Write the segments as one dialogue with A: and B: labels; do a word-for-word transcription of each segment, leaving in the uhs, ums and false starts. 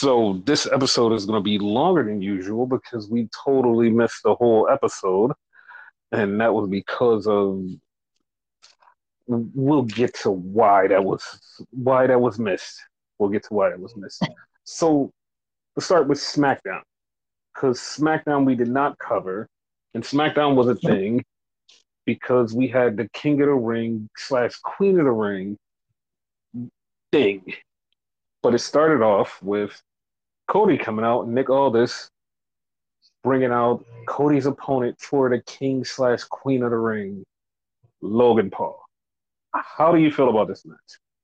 A: So this episode is going to be longer than usual because we totally missed the whole episode, and that was because of we'll get to why that was why that was missed. We'll get to why that was missed. So let's start with SmackDown because SmackDown we did not cover, and SmackDown was a
B: Nope.
A: thing because we had the King of the Ring slash Queen of the Ring thing, but it started off with Cody coming out, Nick Aldis bringing out Cody's opponent for the King slash Queen of the Ring, Logan Paul. How do you feel about this match?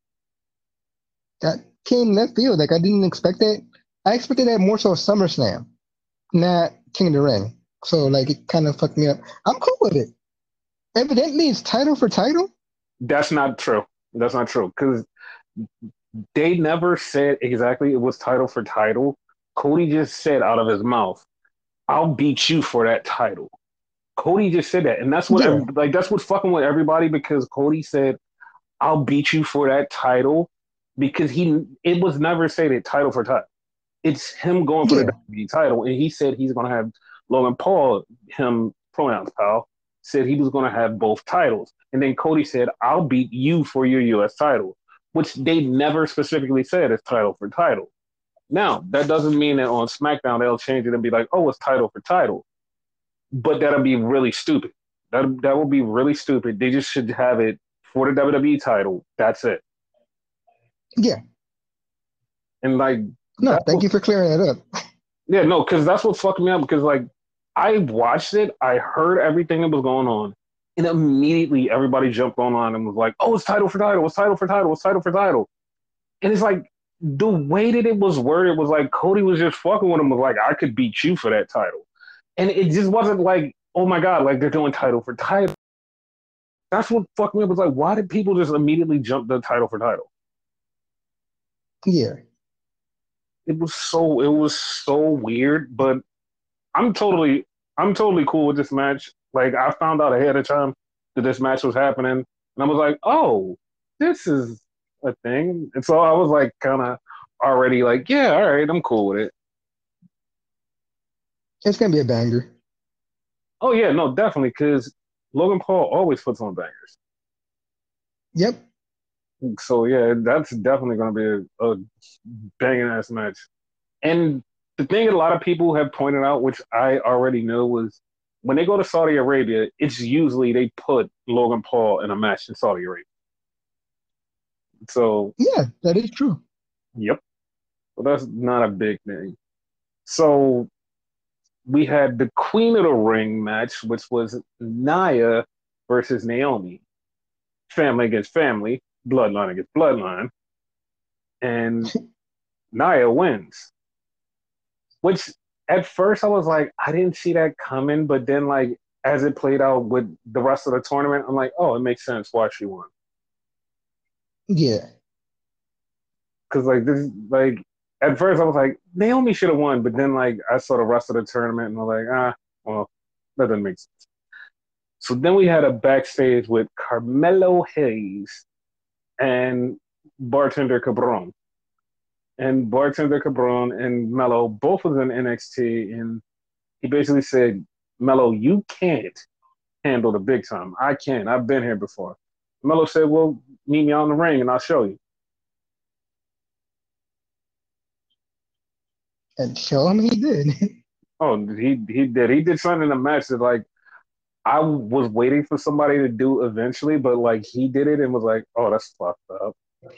B: That came left field. Like I didn't expect that. I expected that more so SummerSlam, not King of the Ring. So like it kind of fucked me up. I'm cool with it. Evidently, it's title for title.
A: That's not true. That's not true because they never said exactly it was title for title. Cody just said out of his mouth, "I'll beat you for that title." Cody just said that, and that's what
B: Yeah,
A: every, like that's what fucking with everybody because Cody said, "I'll beat you for that title," because he it was never stated title for title. It's him going for the
B: yeah,
A: W W E title, and he said he's going to have Logan Paul, him pronouns pal, said he was going to have both titles, and then Cody said, "I'll beat you for your U S title," which they never specifically said is title for title. Now that doesn't mean that on SmackDown they'll change it and be like, "Oh, it's title for title," but that'll be really stupid. That that would be really stupid. They just should have it for the W W E title. That's it.
B: yeah.
A: And like
B: No,
A: that's
B: thank
A: what
B: you for clearing that up.
A: yeah, no, because that's what fucked me up. Because like I watched it, I heard everything that was going on, and immediately everybody jumped online and was like, "Oh, it's title for title, it's title for title, it's title for title." And it's like the way that it was worded was like Cody was just fucking with him, was like, "I could beat you for that title," and it just wasn't like, "Oh my god, like they're doing title for title." That's what fucked me up. Was like, why did people just immediately jump the title for title?
B: Yeah,
A: It was so it was so weird, but I'm totally I'm totally cool with this match. Like I found out ahead of time that this match was happening, and I was like, oh, this is a thing. And so I was like, kind of already like, yeah, all right, I'm cool with it.
B: it's gonna be a banger.
A: Oh yeah, no, definitely, because Logan Paul always puts on bangers.
B: Yep.
A: So yeah, that's definitely going to be a, a banging ass match. And the thing that a lot of people have pointed out, which I already know, was when they go to Saudi Arabia, it's usually they put Logan Paul in a match in Saudi Arabia. So,
B: Yeah, that is true.
A: yep. Well, that's not a big thing. So we had the Queen of the Ring match, which was Nia versus Naomi. Family against family, bloodline against bloodline. And Nia wins. Which at first I was like, I didn't see that coming, but then like as it played out with the rest of the tournament, I'm like, oh, it makes sense why she won.
B: Yeah,
A: Because like this, like at first I was like, Naomi should have won, but then like I saw the rest of the tournament and I'm like, ah, well, that doesn't make sense. So then we had a backstage with Carmelo Hayes and Bartender Cabron. And Bartender Cabron and Mello both was in N X T, and he basically said, Mello, you can't handle the big time. I can. I've been here before. Melo said, well, meet me out in the ring and I'll show you.
B: and show him he did.
A: Oh, he he did. He did something in the match that like I was waiting for somebody to do eventually, but like he did it and was like, oh, that's fucked up.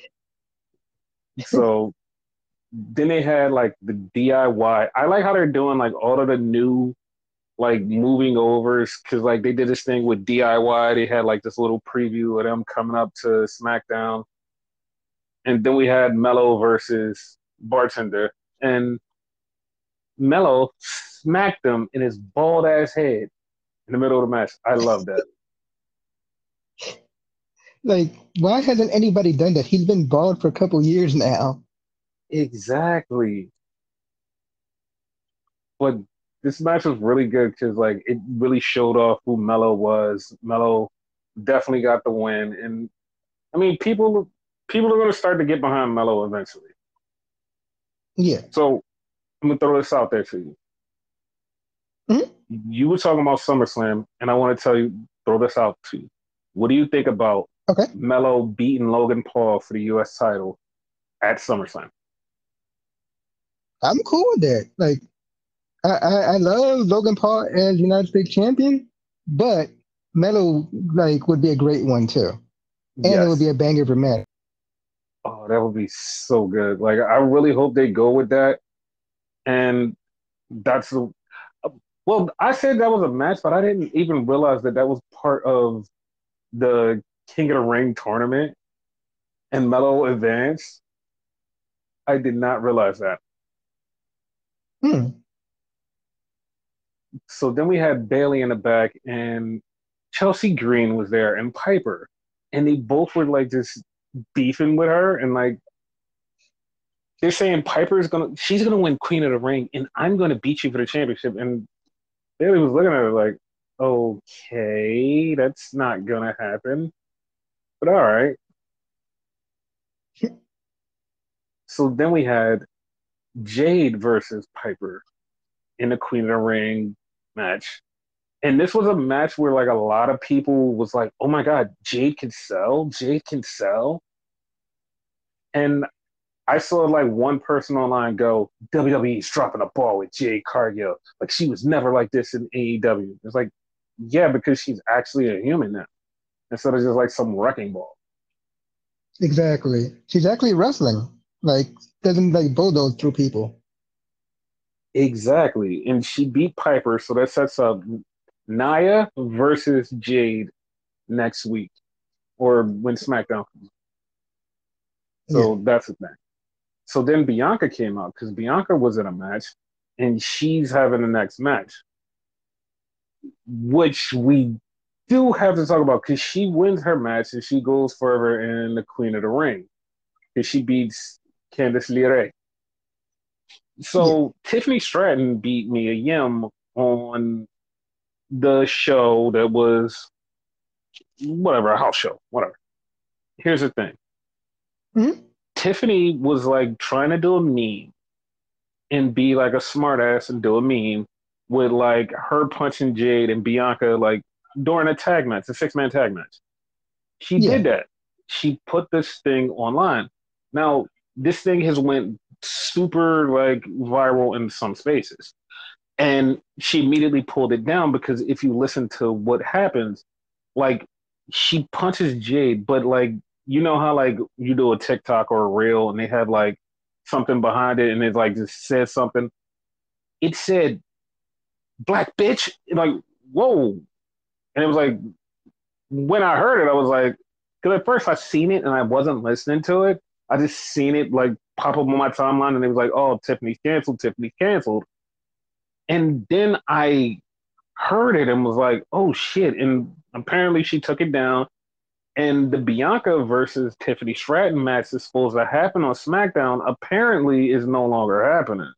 A: So then they had like the D I Y. I Y. I like how they're doing like all of the new like moving overs because like they did this thing with D I Y. They had like this little preview of them coming up to SmackDown, and then we had Mello versus Bartender, and Mello smacked him in his bald ass head in the middle of the match. I love that.
B: Like, why hasn't anybody done that? He's been bald for a couple years now.
A: Exactly. But this match was really good because like it really showed off who Mello was. Mello definitely got the win, and I mean people people are going to start to get behind Mello eventually.
B: Yeah.
A: So I'm gonna throw this out there to you.
B: Mhm.
A: You were talking about SummerSlam, and I want to tell you, throw this out to you. What do you think about
B: Okay.
A: Melo beating Logan Paul for the U S title at SummerSlam?
B: I'm cool with that. Like, I, I, I love Logan Paul as United States champion, but Melo like would be a great one too, and it would be
A: Yes.
B: a banger for match.
A: Oh, that would be so good. Like, I really hope they go with that. And that's the, well, I said that was a match, but I didn't even realize that that was part of the King of the Ring tournament and Melo advanced. I did not realize that.
B: Hmm.
A: So then we had Bailey in the back, and Chelsea Green was there, and Piper, and they both were like just beefing with her, and like they're saying Piper's gonna, she's gonna win Queen of the Ring, and I'm gonna beat you for the championship. And Bailey was looking at her like, okay, that's not gonna happen, but all right. So then we had Jade versus Piper in the Queen of the Ring match. And this was a match where like a lot of people was like, "Oh my God, Jade can sell. Jade can sell." And I saw like one person online go, "W W E's dropping a ball with Jade Cargill. Like she was never like this in A E W." It's like, yeah, because she's actually a human now instead of just like some wrecking ball.
B: Exactly. She's actually wrestling. Like, doesn't like bulldoze through people.
A: Exactly, and she beat Piper, so that sets up Naya versus Jade next week or when SmackDown.
B: Yeah.
A: So that's the thing. So then Bianca came out because Bianca was in a match and she's having the next match, which we do have to talk about because she wins her match and she goes further in the Queen of the Ring because she beats Candice LeRae.
B: Yeah.
A: So Tiffany Stratton beat Mia Yim on the show that was whatever, a house show, whatever. Here's the thing.
B: Hmm.
A: Tiffany was like trying to do a meme and be like a smartass and do a meme with like her punching Jade and Bianca like during a tag match, a six man tag match. She did
B: Yeah.
A: that. She put this thing online. Now this thing has went super like viral in some spaces, and she immediately pulled it down because if you listen to what happens, like she punches Jade, but like you know how like you do a TikTok or a reel and they have like something behind it and it like just says something. It said black bitch. Like, whoa. And it was like, when I heard it, I was like, because at first I seen it and I wasn't listening to it. I just seen it like pop up on my timeline and it was like, oh, Tiffany's canceled, Tiffany's canceled. And then I heard it and was like, oh shit. And apparently she took it down. And the Bianca versus Tiffany Stratton match is supposed to happen on SmackDown apparently is no longer happening.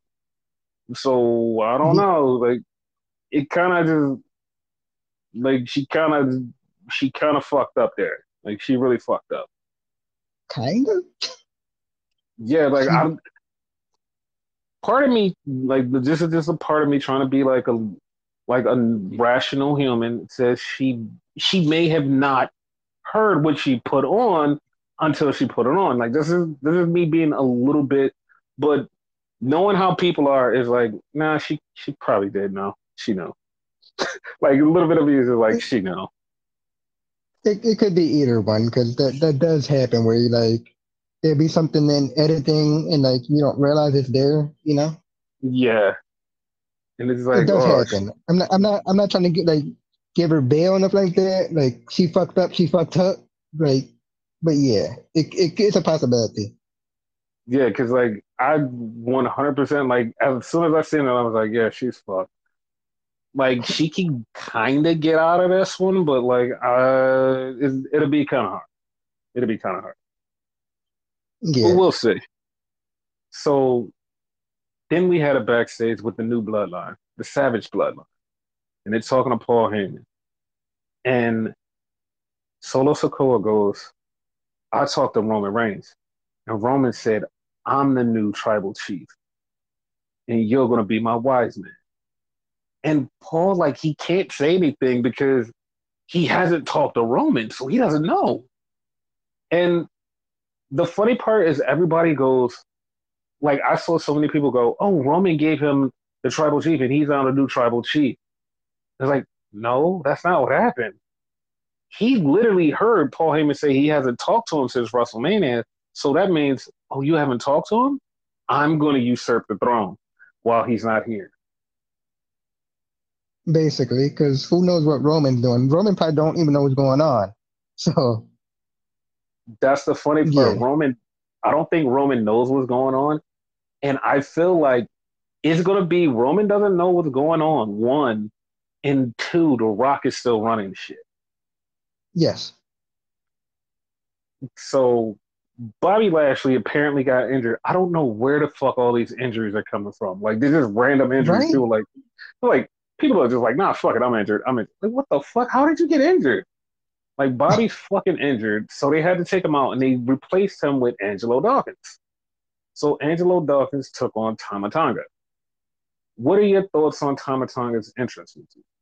A: So I don't
B: Yeah.
A: know. Like it kind of just like she kind of she kind of fucked up there. Like she really fucked up.
B: Kind of.
A: Yeah, like
B: She.
A: I part of me like this is just a part of me trying to be like a like a rational human says she she may have not heard what she put on until she put it on. Like this is this is me being a little bit, but knowing how people are is like nah she she probably did know she know like a little bit of me is like
B: It,
A: she know.
B: it, it could be either one because that that does happen where you like there'd be something in editing and like you don't realize it's there. You know,
A: Yeah, and it's
B: it
A: like
B: does
A: oh
B: happen. I'm not. I'm not. I'm not trying to get like give her bail and stuff like that. Like she fucked up. She fucked up. Like, but yeah, it, it it's a possibility.
A: yeah, because like I one hundred percent like as soon as I seen it, I was like, yeah, she's fucked. Like she can kind of get out of this one, but like uh, it, it'll be kind of hard. It'll be kind of hard, but
B: Yeah.
A: we'll see. So then we had a backstage with the new bloodline, the Savage bloodline, and they're talking to Paul Heyman, and Solo Sokoa goes, "I talked to Roman Reigns, and Roman said I'm the new tribal chief." and you're gonna be my wise man. And Paul, like, he can't say anything because he hasn't talked to Roman, so he doesn't know. And the funny part is everybody goes, like, I saw so many people go, oh, Roman gave him the tribal chief and he's now the new tribal chief. It's like, no, that's not what happened. He literally heard Paul Heyman say he hasn't talked to him since WrestleMania. So that means, oh, you haven't talked to him? I'm going to usurp the throne while he's not here.
B: basically, because who knows what Roman's doing? Roman probably don't even know what's going on. So
A: That's the funny part.
B: yeah,
A: Roman, I don't think Roman knows what's going on. And I feel like it's going to be Roman doesn't know what's going on. One, and two, The Rock is still running shit.
B: yes,
A: So Bobby Lashley apparently got injured. I don't know where the fuck all these injuries are coming from. Like they're just random injuries.
B: right?
A: People like, like people are just like, nah, fuck it, I'm injured. I'm injured. Like, what the fuck? How did you get injured? Like Bobby's fucking injured, so they had to take him out and they replaced him with Angelo Dawkins. So Angelo Dawkins took on Tama Tonga. What are your thoughts on Tama Tonga's entrance?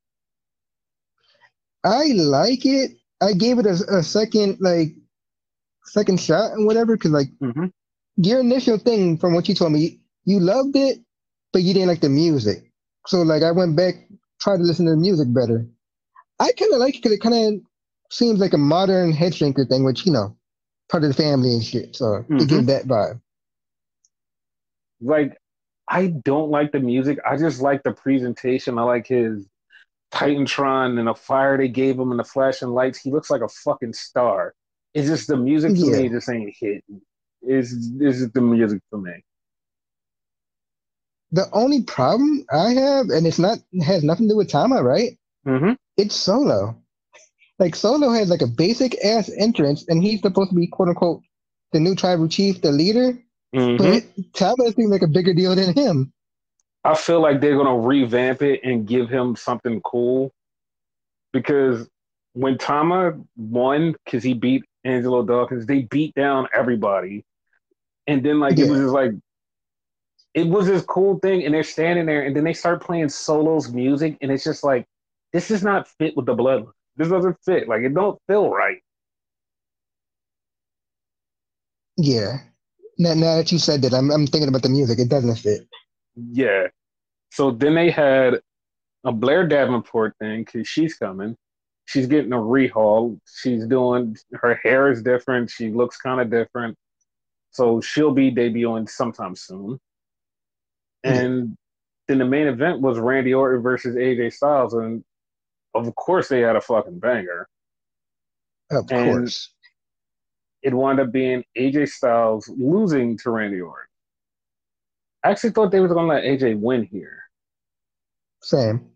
B: I like it. I gave it a, a second, like second shot and whatever, because like
A: Mm-hmm.
B: your initial thing from what you told me, you loved it, but you didn't like the music. So like I went back, tried to listen to the music better. I kind of like it because it kind of seems like a modern head shrinker thing, which you know, part of the family and shit. So it
A: Mm-hmm.
B: gives that vibe.
A: Like, I don't like the music. I just like the presentation. I like his Titantron and the fire they gave him and the flashing lights. He looks like a fucking star. It's just the music for me
B: Yeah.
A: just ain't hitting. It's, it's just the music for me.
B: The only problem I have, and it's not it has nothing to do with Tama, right?
A: Mm-hmm.
B: It's Solo. Like Solo has like a basic ass entrance, and he's supposed to be quote unquote the new tribal chief, the leader.
A: Mm-hmm.
B: But Tama seems like a bigger deal than him.
A: I feel like they're gonna revamp it and give him something cool because when Tama won, because he beat Angelo Dawkins, they beat down everybody, and then like it was
B: Yeah,
A: just like it was this cool thing, and they're standing there, and then they start playing Solo's music, and it's just like this does not fit with the blood. This doesn't fit. Like it don't feel right.
B: yeah. Now, now that you said that, I'm I'm thinking about the music. It doesn't fit.
A: Yeah. So then they had a Blair Davenport thing because she's coming. She's getting a rehaul. She's doing her hair is different. She looks kind of different. So she'll be debuting sometime soon.
B: Yeah,
A: And then the main event was Randy Orton versus A J Styles, and of course they had a fucking banger.
B: of
A: And
B: course.
A: it wound up being A J Styles losing to Randy Orton. I actually thought they were going to let A J win here.
B: Same.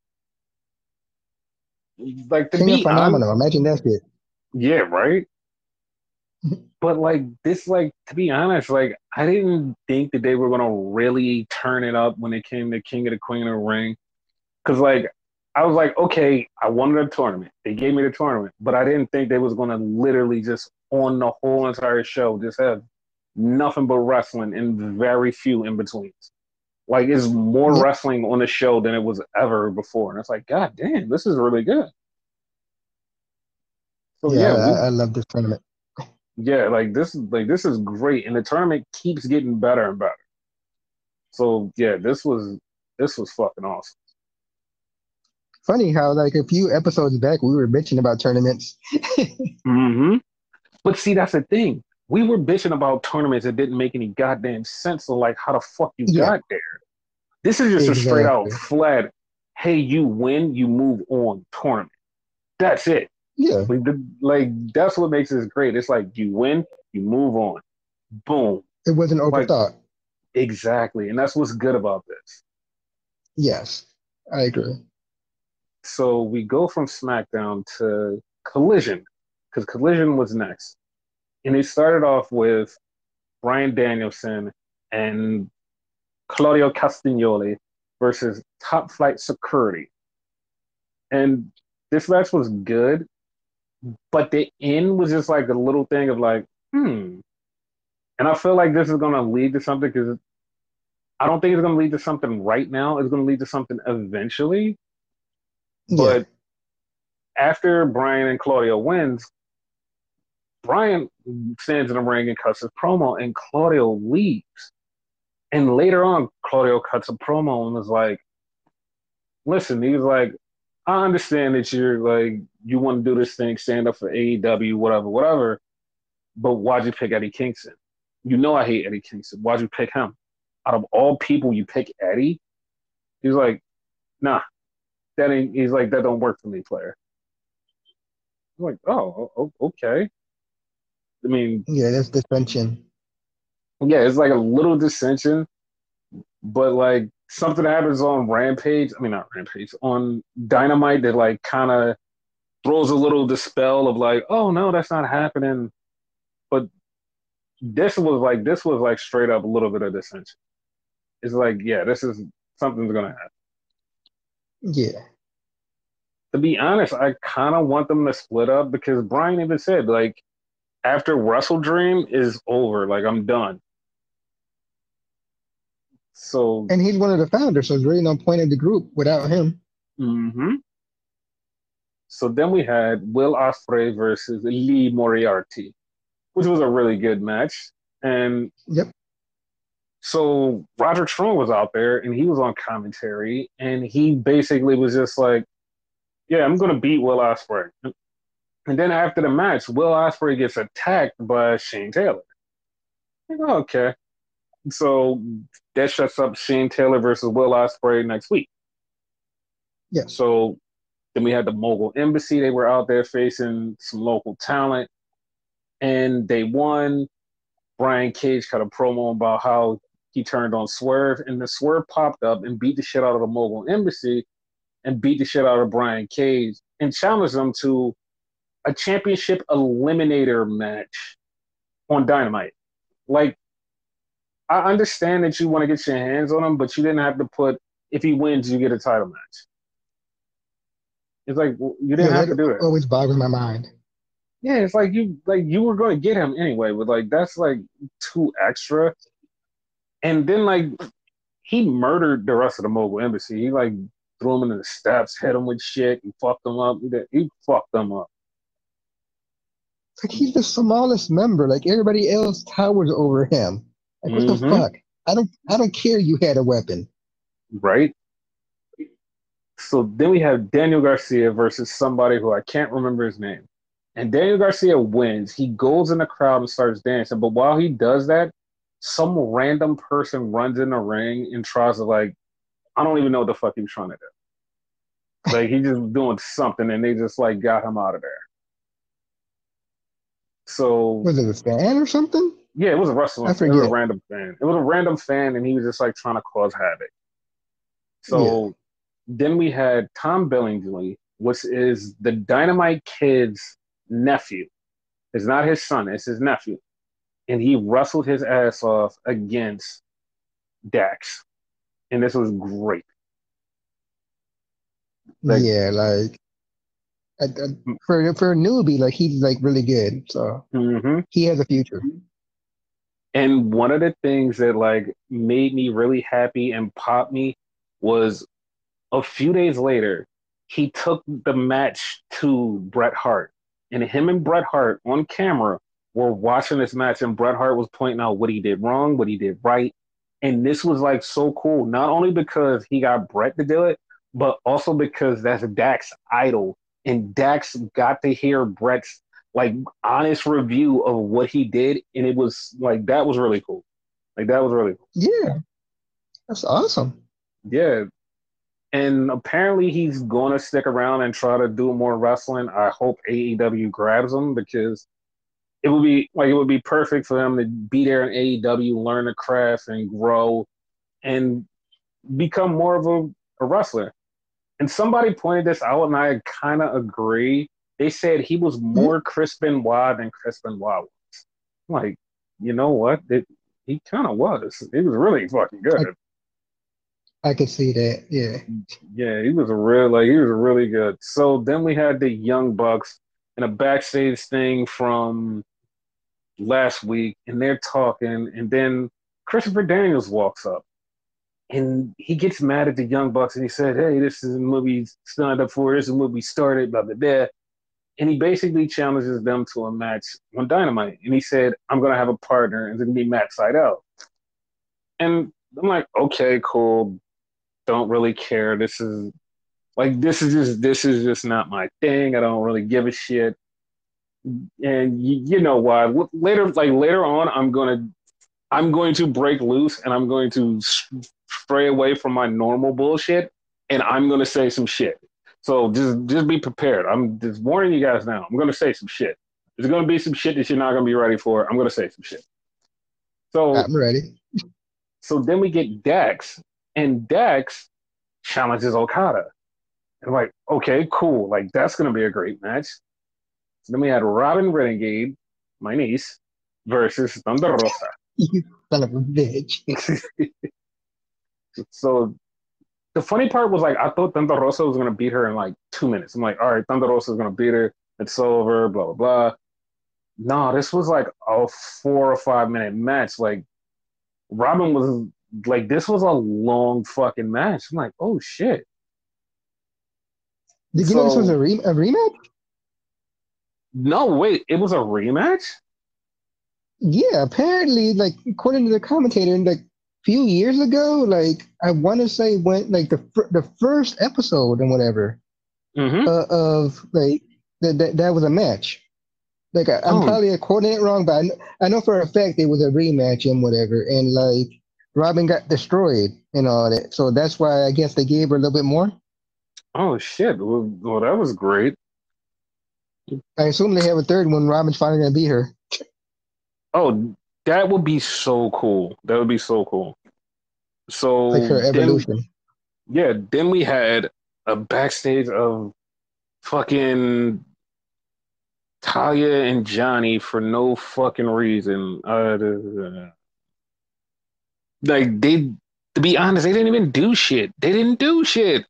A: Like to
B: King of
A: be honest,
B: Phenomenal. Imagine that shit.
A: yeah, right. But like this, like to be honest, like I didn't think that they were gonna really turn it up when it came to King of the Queen of the Ring. Because like I was like, okay, I wanted a tournament. They gave me the tournament, but I didn't think they was gonna literally just on the whole entire show just have nothing but wrestling and very few in betweens. Like it's more
B: Yep.
A: wrestling on the show than it was ever before, and it's like, God damn, this is really good. So
B: Yeah,
A: yeah,
B: I,
A: we
B: I love this tournament.
A: yeah, like this is like this is great, and the tournament keeps getting better and better. So yeah, this was this was fucking awesome.
B: Funny how like a few episodes back we were bitching about tournaments.
A: Hmm. But see, that's the thing. We were bitching about tournaments that didn't make any goddamn sense. So like, how the fuck you
B: Yeah,
A: got there? This is just a straight out
B: exactly.
A: flat. Hey, you win, you move on tournament. That's it.
B: Yeah,
A: Like, the, like that's what makes this great. It's like you win, you move on. Boom.
B: it wasn't
A: Like
B: overthought.
A: exactly, and that's what's good about this.
B: Yes, I agree.
A: So we go from SmackDown to Collision because Collision was next. And they started off with Brian Danielson and Claudio Castagnoli versus Top Flight Security. And this match was good, but the end was just like a little thing of like, hmm. And I feel like this is going to lead to something because I don't think it's going to lead to something right now. It's going to lead to something eventually.
B: Yeah.
A: But after Brian and Claudio wins, Brian stands in the ring and cuts his promo, and Claudio leaves. And later on, Claudio cuts a promo and was like, listen, he was like, I understand that you're like, you want to do this thing, stand up for A E W, whatever, whatever, but why'd you pick Eddie Kingston? You know I hate Eddie Kingston. Why'd you pick him? Out of all people, you pick Eddie? He's like, nah, that ain't, he's like, that don't work for me, player. I'm like, oh, okay. I mean,
B: Yeah, that's dissension.
A: yeah, it's like a little dissension, but like something that happens on Rampage, I mean, not Rampage, on Dynamite that like kind of throws a little dispel of like, oh no, that's not happening. But this was like, this was like straight up a little bit of dissension. It's like, yeah, this is something's gonna happen.
B: Yeah.
A: To be honest, I kind of want them to split up because Brian even said like after Wrestle Dream is over, like I'm done. So,
B: And he's one of the founders, so there's really no point in the group without him.
A: mm-hmm. So then we had Will Ospreay versus Lee Moriarty, which was a really good match. And
B: Yep.
A: so Roger Strong was out there and he was on commentary and he basically was just like, yeah, I'm going to beat Will Ospreay. And then after the match, Will Ospreay gets attacked by Shane Taylor. Like, oh, okay. So that shuts up Shane Taylor versus Will Ospreay next week.
B: Yes.
A: So then we had the Mogul Embassy. They were out there facing some local talent and they won. Brian Cage cut a promo about how he turned on Swerve, and the Swerve popped up and beat the shit out of the Mogul Embassy and beat the shit out of Brian Cage and challenged them to a championship eliminator match on Dynamite. Like, I understand that you want to get your hands on him, but you didn't have to put, if he wins, you get a title match. It's like, well, you didn't
B: Yeah,
A: have to
B: that
A: do that.
B: always boggles my mind.
A: Yeah, it's like you like you were going to get him anyway, but like that's like too extra. And then like he murdered the rest of the Mogul Embassy. He like threw him into the steps, hit him with shit, and fucked them up. He, he fucked them up.
B: It's like he's the smallest member. Like everybody else towers over him. Like what the
A: Mm-hmm.
B: fuck? I don't I don't care you had a weapon.
A: Right. So then we have Daniel Garcia versus somebody who I can't remember his name. And Daniel Garcia wins. He goes in the crowd and starts dancing. But while he does that, some random person runs in the ring and tries to like, I don't even know what the fuck he was trying to do. Like he just doing something and they just like got him out of there. So
B: Was it a fan or something?
A: yeah, it was a wrestling.
B: I
A: It was a
B: forget.
A: random fan. It was a random fan, and he was just like trying to cause havoc.
B: Yeah.
A: So then we had Tom Billingsley, which is the Dynamite Kid's nephew. It's not his son; it's his nephew, and he wrestled his ass off against Dax, and this was great. Like,
B: Yeah, like I, I, for for a newbie, like he's like really good. So
A: mm-hmm.
B: he has a future.
A: And one of the things that like made me really happy and popped me was a few days later, he took the match to Bret Hart. And him and Bret Hart on camera were watching this match, and Bret Hart was pointing out what he did wrong, what he did right. And this was like so cool, not only because he got Bret to do it, but also because that's Dax's idol. And Dax got to hear Bret's like honest review of what he did. And it was like, that was really cool. Like, that was really cool.
B: Yeah, that's awesome.
A: Yeah, and apparently he's going to stick around and try to do more wrestling. I hope A E W grabs him because it would be like it would be perfect for him to be there in A E W, learn the craft and grow and become more of a, a wrestler. And somebody pointed this out and I kind of agree. They said he was
B: Mhm.
A: more Chris Benoit than Chris Benoit was. I'm like, you know what? It, he kind of was. He was really fucking
B: I,
A: good.
B: I could see that. Yeah.
A: Yeah, he was a real like he was really good. So then we had the Young Bucks and a backstage thing from last week, and they're talking, and then Christopher Daniels walks up, and he gets mad at the Young Bucks and he said, "Hey, this is a movie signed up for. This is a movie started, blah blah blah." And he basically challenges them to a match on Dynamite. And he said, "I'm gonna have a partner, and it's gonna be Matt Sydal." And I'm like, "Okay, cool. Don't really care. This is like this is just this is just not my thing. I don't really give a shit." And you, you know why? Later, like later on, I'm gonna I'm going to break loose and I'm going to stray away from my normal bullshit and I'm going to say some shit. So just just be prepared. I'm just warning you guys now. I'm going to say some shit. There's going to be some shit that you're not going to be ready for. I'm going to say some shit. So
B: I'm ready.
A: so then we get Dax and Dax challenges Okada. And I'm like, okay, cool. Like that's going to be a great match. So then we had Robin Renegade, my niece, versus Thunder Rosa.
B: You son of a bitch.
A: So the funny part was like I thought Thunder Rosa was gonna beat her in like two minutes. I'm like, all right, Thunder Rosa is gonna beat her. It's over. Blah blah blah. No, this was like a four or five minute match. Like Robin was like, this was a long fucking match. I'm like, oh shit.
B: Did you know this was
A: So
B: a, re- a rematch?
A: no, wait, it was a rematch.
B: Yeah, apparently, like according to the commentator, like few years ago, like I want to say when like the fir- the first episode and whatever
A: Mm-hmm.
B: uh, of like that, that that was a match. Like I, I'm
A: Oh,
B: probably quoting it wrong, but I, kn- I know for a fact it was a rematch and whatever, and like Robin got destroyed and all that, so that's why I guess they gave her a little bit more.
A: oh shit. Well, well, that was great.
B: I assume they have a third one. Robin's finally gonna beat her,
A: Oh, that would be so cool. That would be so cool.
B: like
A: So
B: her
A: then,
B: evolution.
A: yeah, then we had a backstage of fucking Talia and Johnny for no fucking reason. Uh, like they, to be honest, they didn't even do shit. They didn't do shit.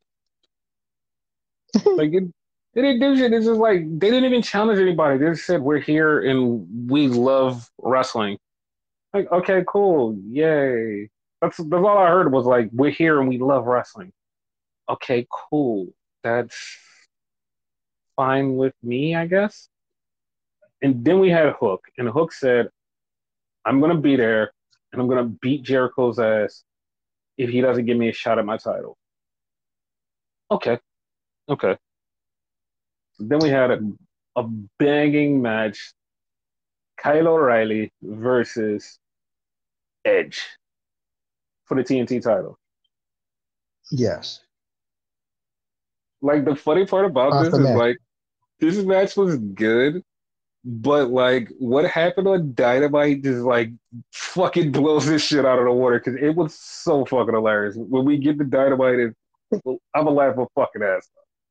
A: Like it, they didn't do shit. It's just like they didn't even challenge anybody. They just said we're here and we love wrestling. Like okay, cool, yay. That's that's all I heard was like we're here and we love wrestling. Okay, cool. That's fine with me, I guess. And then we had Hook, and Hook said, I'm gonna be there and I'm gonna beat Jericho's ass if he doesn't give me a shot at my title. Okay, okay. So then we had a, a banging match: Kyle O'Reilly versus Edge for the T N T title.
B: Yes,
A: Like the funny part about this
B: awesome
A: is
B: match.
A: like this match was good, but like what happened on Dynamite just like fucking blows this shit out of the water because it was so fucking hilarious. When we get the Dynamite, it, I'm gonna laugh my fucking ass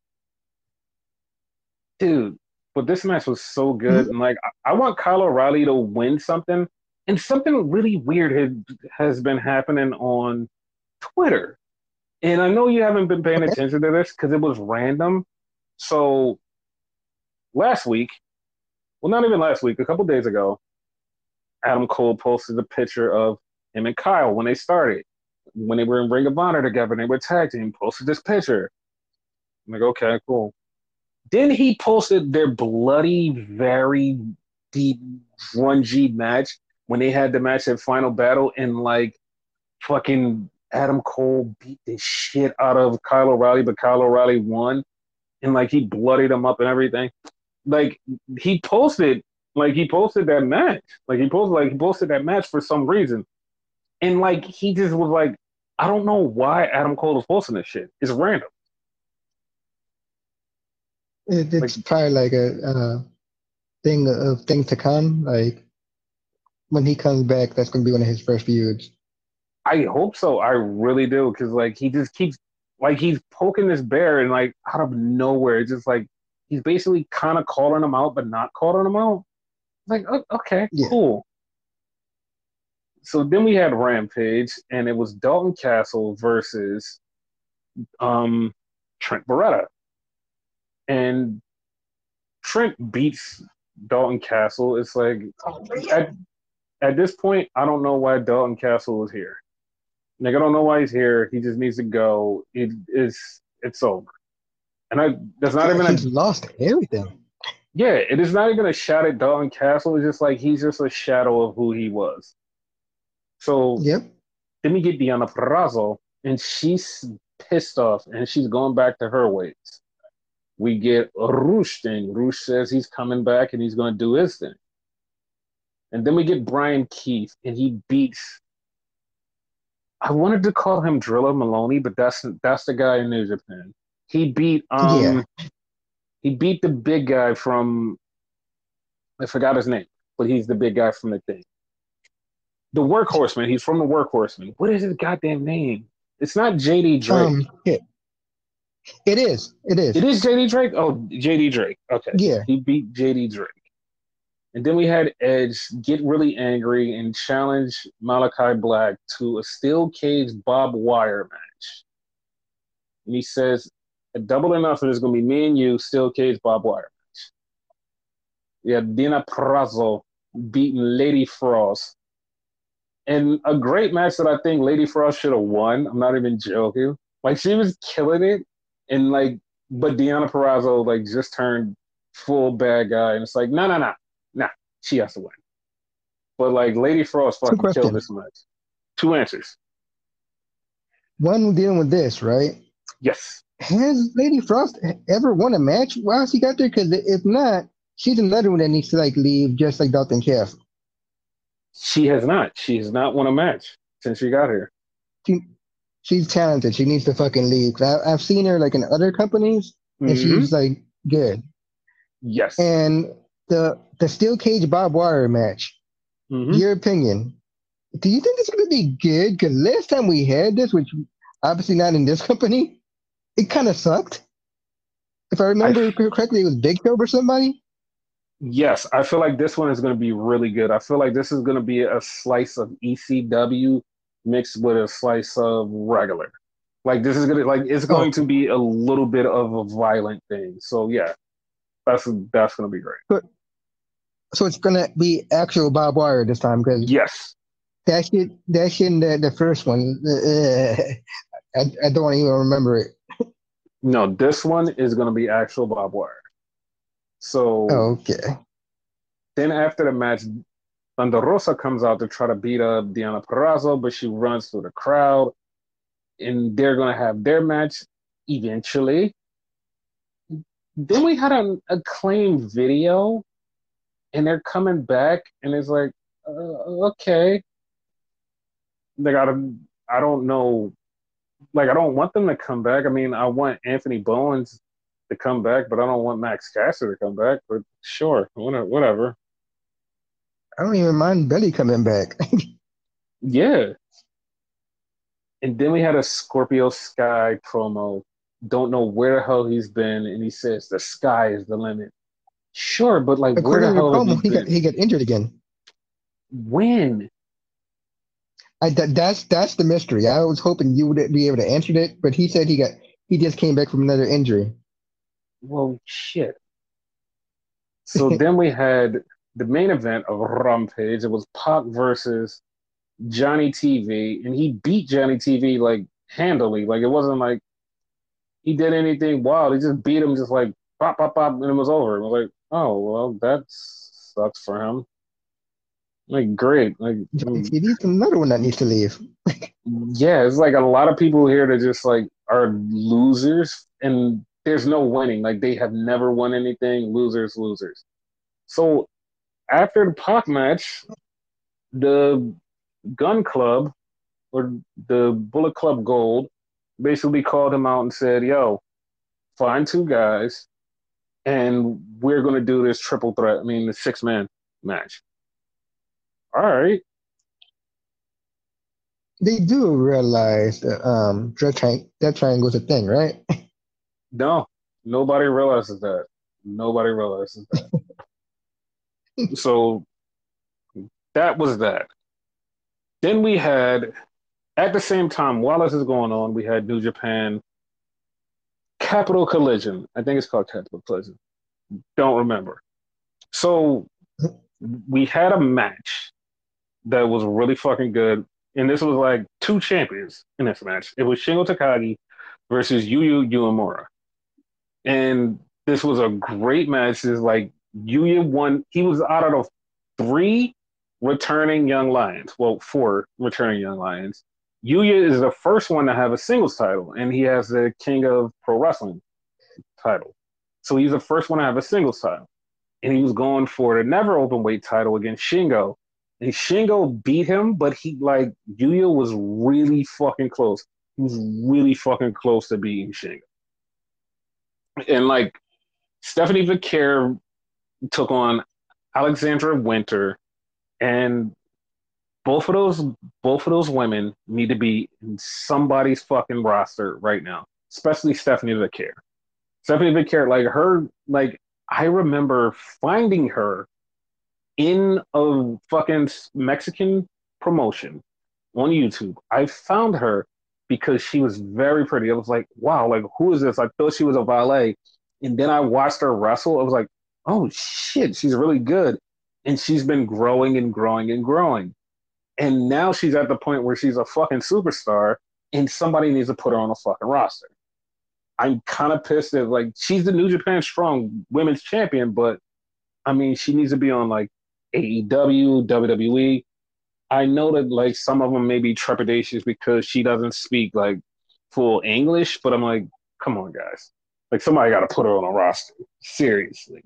A: dude, but this match was so good,
B: Mhm.
A: and like I, I want Kyle O'Reilly to win something, and something really weird has has been happening on Twitter, and I know you haven't been paying
B: Okay.
A: attention to this because it was random. So last week, well, not even last week, a couple days ago, Adam Cole posted a picture of him and Kyle when they started, when they were in Ring of Honor together, and they were tag team. Posted this picture. I'm like, okay, cool. Then he posted their bloody, very deep, grungy match when they had the match at Final Battle and like fucking Adam Cole beat the shit out of Kyle O'Reilly, but Kyle O'Reilly won and like he bloodied him up and everything. Like he posted, like he posted that match, like he posted, like he posted that match for some reason, and like he just was like, I don't know why Adam Cole is posting this shit. It's random.
B: It,
A: Like
B: it's probably like a uh, thing of things to come. Like when he comes back, that's gonna be one of his first feuds.
A: I hope so. I really do because like he just keeps like he's poking this bear and like out of nowhere, it's just like he's basically kind of calling him out, but not calling him out. Like o- okay,
B: Yeah.
A: cool. So then we had Rampage, and it was Dalton Castle versus um Trent Beretta, and Trent beats Dalton Castle. It's like at at this point, I don't know why Dalton Castle is here. Like I don't know why he's here. He just needs to go. It is it's over. And I that's
B: I
A: not
B: feel like
A: even
B: he's
A: a
B: lost everything.
A: yeah, it is not even a shot at Dalton Castle. It's just like he's just a shadow of who he was. So
B: Yep.
A: then we get Diana Perrazzo, and she's pissed off, and she's going back to her ways. We get Rush thing. Rush says he's coming back and he's going to do his thing. And then we get Brian Keith, and he beats. I wanted to call him Drilla Maloney, but that's that's the guy in New Japan. He beat
B: Yeah.
A: um he beat the big guy from I forgot his name, but he's the big guy from the thing. The Workhorseman. He's from the Workhorseman. What is his goddamn name? It's not J D Drake.
B: Um. It, it is. It
A: It
B: is.
A: is J D Drake. Oh, J D Drake. Okay,
B: Yeah.
A: he beat J D Drake. And then we had Edge get really angry and challenge Malachi Black to a steel cage barbed wire match. And he says, a double or nothing is going to be me and you, steel cage barbed wire match. We had Dina Prazo beating Lady Frost. And a great match that I think Lady Frost should have won. I'm not even joking. Like she was killing it. And like, but Deanna Perrazzo like just turned full bad guy. And it's like, no, no, no, no. She has to win. But like Lady Frost
B: Two
A: fucking killed
B: questions.
A: this match. Two answers.
B: One dealing with this, right?
A: Yes.
B: Has Lady Frost ever won a match while she got there? Because if not, she's another one that needs to like leave, just like Dalton Castle.
A: She has not. She has not won a match since she got here.
B: She, she's talented. She needs to fucking leave. 'Cause I, I've seen her like in other companies, and
A: Mm-hmm.
B: she's like good.
A: Yes.
B: And the the steel cage barbed wire match.
A: Mm-hmm.
B: Your opinion? Do you think it's gonna be good? Because last time we had this, which obviously not in this company, it kind of sucked. If I
A: I
B: remember correctly, it was Big Show or somebody.
A: yes, I feel like this one is going to be really good. I feel like this is going to be a slice of E C W mixed with a slice of regular. Like this is gonna like it's
B: Oh,
A: going to be a little bit of a violent thing. So yeah, that's that's going to be great.
B: but so it's gonna be actual barbed wire this time because
A: Yes.
B: that shit, that shit in the, the first one, uh, I, I don't even remember it.
A: No, this one is going to be actual barbed wire. So
B: Oh, okay.
A: then after the match, Thunder Rosa comes out to try to beat up Diana Perrazzo, but she runs through the crowd, and they're going to have their match eventually. Then we had an acclaimed video, and they're coming back, and it's like, uh, okay, they got to. I don't know, like I don't want them to come back. I mean, I want Anthony Bowens to come back, but I don't want Max Caster to come back. But sure, whatever.
B: I don't even mind Belly coming back.
A: Yeah. And then we had a Scorpio Sky promo. Don't know where the hell he's been, and he says the sky is the limit. Sure, but like, where the
B: According to your
A: hell has he
B: promo, he got
A: been?
B: he got injured again.
A: When?
B: I that, that's that's the mystery. I was hoping you would be able to answer it, but he said he got he just came back from another injury.
A: Well, shit. So then we had the main event of Rampage. It was Pac versus Johnny T V, and he beat Johnny T V like handily. Like it wasn't like he did anything wild. He just beat him, just like pop, pop, pop, and it was over. I was like, oh well, that sucks for him. Like great, like
B: Johnny
A: mm,
B: T V's another one that needs to leave.
A: yeah, it's like a lot of people here that just like are losers, and there's no winning. Like they have never won anything. Losers, losers. So after the Pac match, the Gun Club or the Bullet Club Gold basically called him out and said, "Yo, find two guys, and we're gonna do this triple threat. I mean, the six man match." All right.
B: They do realize that um that, tri- that triangle's a thing, right?
A: No, nobody realizes that. Nobody realizes that. So that was that. Then we had, at the same time, while this is going on, we had New Japan Capital Collision. I think it's called Capital Collision. Don't remember. So we had a match that was really fucking good. and this was like two champions in this match. It was Shingo Takagi versus Yuya Uemura, and this was a great match. It's like Yuya won. He was out of the three returning young lions. Well, four returning young lions. Yuya is the first one to have a singles title, and he has the King of Pro Wrestling title. So he's the first one to have a singles title. And he was going for the never open weight title against Shingo. And Shingo beat him, but he like Yuya was really fucking close. He was really fucking close to beating Shingo. And like Stephanie Vicaire took on Alexandra Winter, and both of those both of those women need to be in somebody's fucking roster right now, especially Stephanie Vicaire. Stephanie Vicaire, like her, like I remember finding her in a fucking Mexican promotion on YouTube. I found her because she was very pretty. I was like, wow, like who is this? I thought she was a valet. And then I watched her wrestle. I was like, oh shit, she's really good. And she's been growing and growing and growing. And now she's at the point where she's a fucking superstar and somebody needs to put her on a fucking roster. I'm kind of pissed that like she's the New Japan Strong Women's Champion, but I mean she needs to be on like A E W, W W E. I know that like some of them may be trepidatious because she doesn't speak like full English, but I'm like, come on, guys, like somebody got to put her on a roster. Seriously,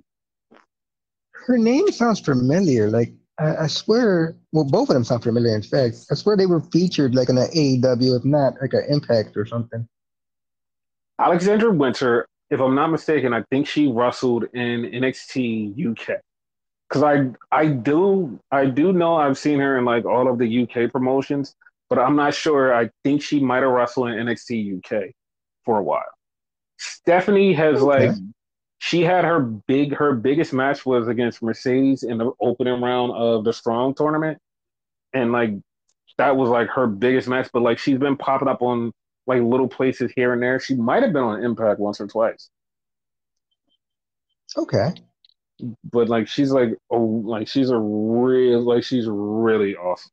B: Her name sounds familiar. Like I, I swear, well, both of them sound familiar. In fact, I swear they were featured like in an A E W, if not like an Impact or something.
A: Alexandra Winter, if I'm not mistaken, I think she wrestled in N X T U K. Because I I do I do know I've seen her in like all of the U K promotions, but I'm not sure. I think she might have wrestled in N X T U K for a while. Stephanie has
B: Okay.
A: like she had her big her biggest match was against Mercedes in the opening round of the Strong tournament, and like that was like her biggest match. But like she's been popping up on like little places here and there. She might have been on Impact once or twice,
B: Okay.
A: but like she's like oh like she's a real like she's really awesome.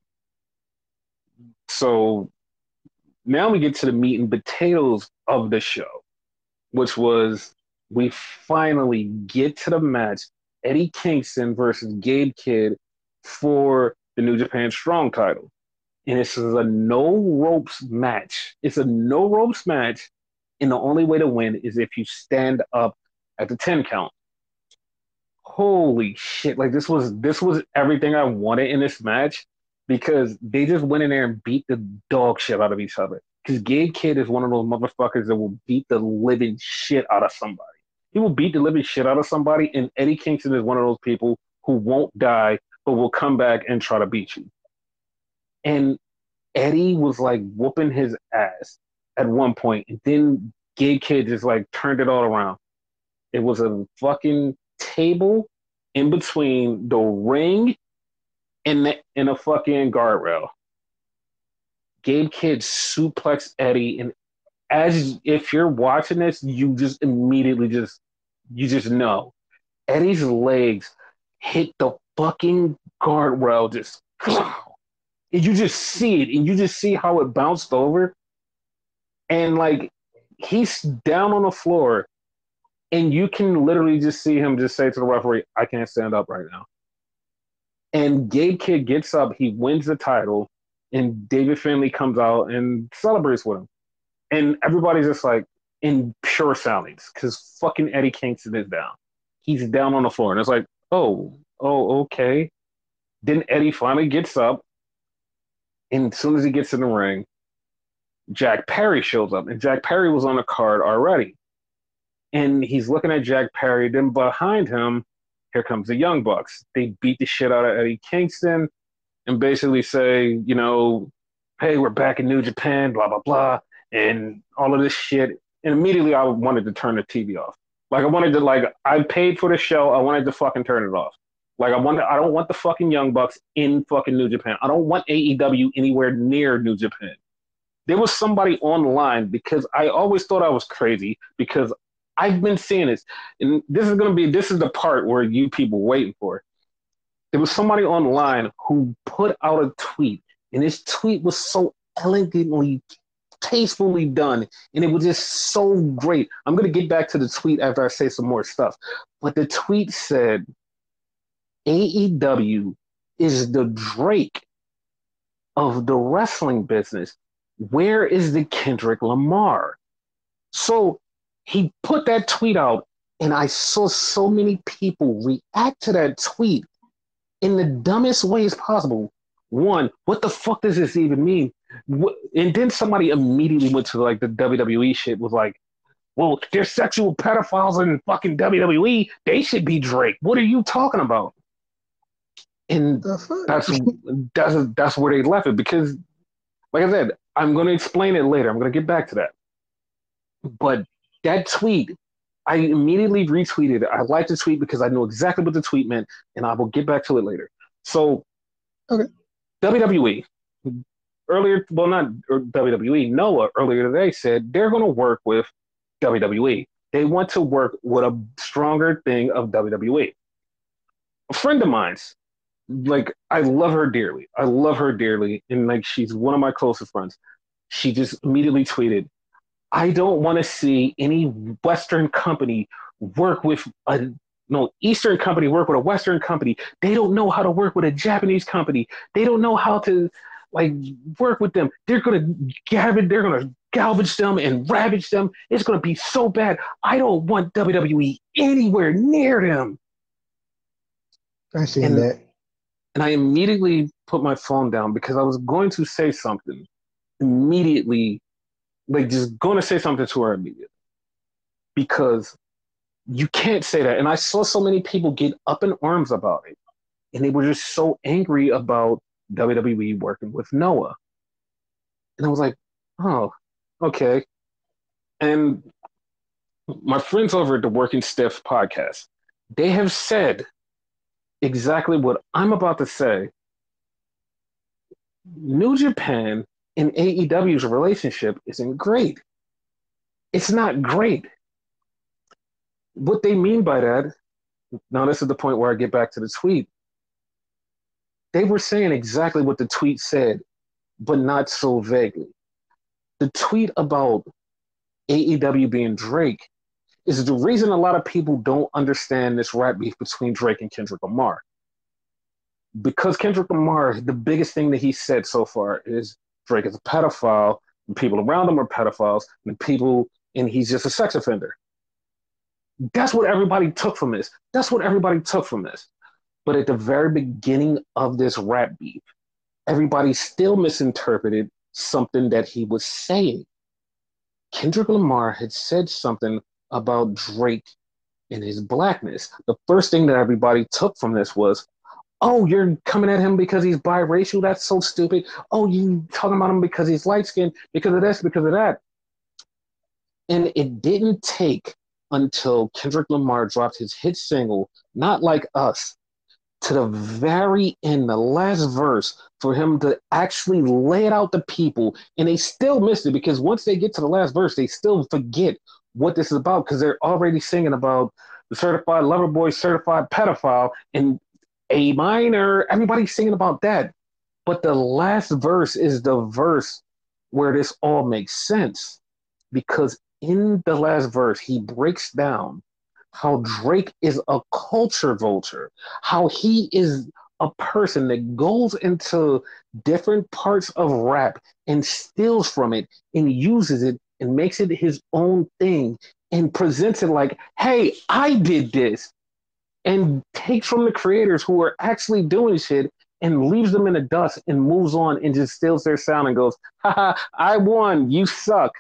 A: So now we get to the meat and potatoes of the show, which was we finally get to the match Eddie Kingston versus Gabe Kidd for the New Japan Strong title. And this is a no ropes match. It's a no ropes match. And the only way to win is if you stand up at the ten count. Holy shit. Like this was this was everything I wanted in this match because they just went in there and beat the dog shit out of each other. Because Gabe Kidd is one of those motherfuckers that will beat the living shit out of somebody. He will beat the living shit out of somebody, and Eddie Kingston is one of those people who won't die but will come back and try to beat you. And Eddie was like whooping his ass at one point, and then Gabe Kidd just like turned it all around. It was a fucking table in between the ring and the, and a fucking guardrail. Gabe Kidd suplexed Eddie, and as if you're watching this, you just immediately just you just know Eddie's legs hit the fucking guardrail, just and you just see it, and you just see how it bounced over, and like he's down on the floor, and you can literally just see him just say to the referee, "I can't stand up right now." And Gabe Kidd gets up, he wins the title, and David Finlay comes out and celebrates with him. And everybody's just like in pure silence because fucking Eddie Kingston is down. He's down on the floor. And it's like, oh, oh, okay. Then Eddie finally gets up. And as soon as he gets in the ring, Jack Perry shows up. And Jack Perry was on the card already. And he's looking at Jack Perry. Then behind him, here comes the Young Bucks. They beat the shit out of Eddie Kingston and basically say, you know, hey, we're back in New Japan, blah, blah, blah. And all of this shit. And immediately I wanted to turn the T V off. Like I wanted to like I paid for the show. I wanted to fucking turn it off. Like I wanted I don't want the fucking Young Bucks in fucking New Japan. I don't want A E W anywhere near New Japan. There was somebody online because I always thought I was crazy because I've been seeing this. And this is gonna be this is the part where you people waiting for. There was somebody online who put out a tweet And this tweet was so elegantly, tastefully done, and it was just so great. I'm gonna get back to the tweet after I say some more stuff. But the tweet said A E W is the Drake of the wrestling business. Where is the Kendrick Lamar? So he put that tweet out, and I saw so many people react to that tweet in the dumbest ways possible. One, what the fuck does this even mean? And then somebody immediately went to like the W W E shit, was like, well, they're sexual pedophiles in fucking W W E. They should be Drake. What are you talking about? And that's that's that's where they left it, because, like I said, I'm going to explain it later. I'm going to get back to that. But that tweet, I immediately retweeted it. I liked the tweet because I knew exactly what the tweet meant, and I will get back to it later. So,
B: okay.
A: W W E, earlier, well, not W W E, Noah earlier today said they're going to work with W W E. They want to work with a stronger thing of W W E. A friend of mine's, like, I love her dearly. I love her dearly, and like, she's one of my closest friends. She just immediately tweeted, I don't want to see any Western company work with a no Eastern company work with a Western company. They don't know how to work with a Japanese company. They don't know how to like work with them. They're gonna garbage. They're gonna salvage them and ravage them. It's gonna be so bad. I don't want W W E anywhere near them.
B: I seen
A: and,
B: that,
A: and I immediately put my phone down because I was going to say something immediately. Like, just going to say something to her immediately, because you can't say that. And I saw so many people get up in arms about it, and they were just so angry about W W E working with Noah. And I was like, oh, okay. And my friends over at the Working Stiff podcast, they have said exactly what I'm about to say. New Japan and A E W's relationship isn't great. It's not great. What they mean by that, now this is the point where I get back to the tweet. They were saying exactly what the tweet said, but not so vaguely. The tweet about A E W being Drake is the reason a lot of people don't understand this rap beef between Drake and Kendrick Lamar. Because Kendrick Lamar, the biggest thing that he said so far is Drake is a pedophile, and people around him are pedophiles, and people, and he's just a sex offender. That's what everybody took from this. That's what everybody took from this. But at the very beginning of this rap beef, everybody still misinterpreted something that he was saying. Kendrick Lamar had said something about Drake and his blackness. The first thing that everybody took from this was, oh, you're coming at him because he's biracial? That's so stupid. Oh, you talking about him because he's light-skinned, because of this, because of that. And it didn't take until Kendrick Lamar dropped his hit single, Not Like Us, to the very end, the last verse, for him to actually lay it out to people. And they still missed it, because once they get to the last verse, they still forget what this is about, because they're already singing about the certified lover boy, certified pedophile, and A minor. Everybody's singing about that. But the last verse is the verse where this all makes sense, because in the last verse, he breaks down how Drake is a culture vulture, how he is a person that goes into different parts of rap and steals from it and uses it and makes it his own thing and presents it like, hey, I did this, and takes from the creators who are actually doing shit and leaves them in the dust and moves on and just steals their sound and goes, haha, I won, you suck.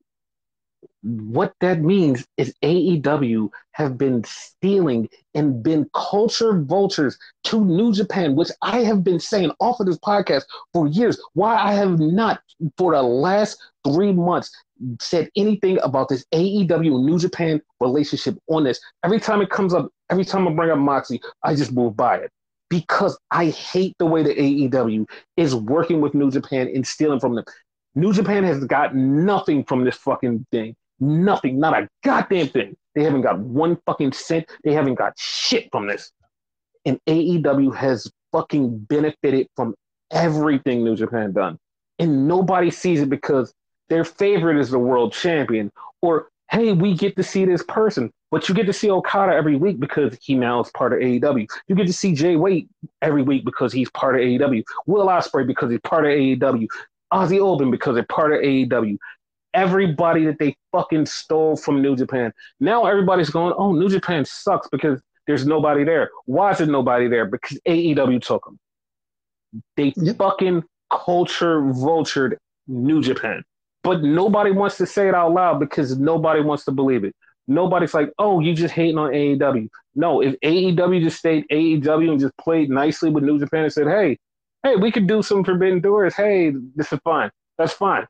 A: What that means is A E W have been stealing and been culture vultures to New Japan, which I have been saying off of this podcast for years. Why I have not, for the last three months, said anything about this A E W New Japan relationship on this. Every time it comes up, every time I bring up Moxley, I just move by it, because I hate the way that A E W is working with New Japan and stealing from them. New Japan has got nothing from this fucking thing. Nothing, not a goddamn thing. They haven't got one fucking cent. They haven't got shit from this. And A E W has fucking benefited from everything New Japan done. And nobody sees it because their favorite is the world champion. Or, hey, we get to see this person. But you get to see Okada every week because he now is part of A E W. You get to see Jay White every week because he's part of A E W. Will Ospreay because he's part of A E W. Ozzy Open because they're part of A E W. Everybody that they fucking stole from New Japan. Now everybody's going, oh, New Japan sucks because there's nobody there. Why is there nobody there? Because A E W took them. They yep. fucking culture vultured New Japan. But nobody wants to say it out loud because nobody wants to believe it. Nobody's like, oh, you just hating on A E W. No, if A E W just stayed A E W and just played nicely with New Japan and said, hey, hey, we could do some Forbidden Doors. Hey, this is fine. That's fine.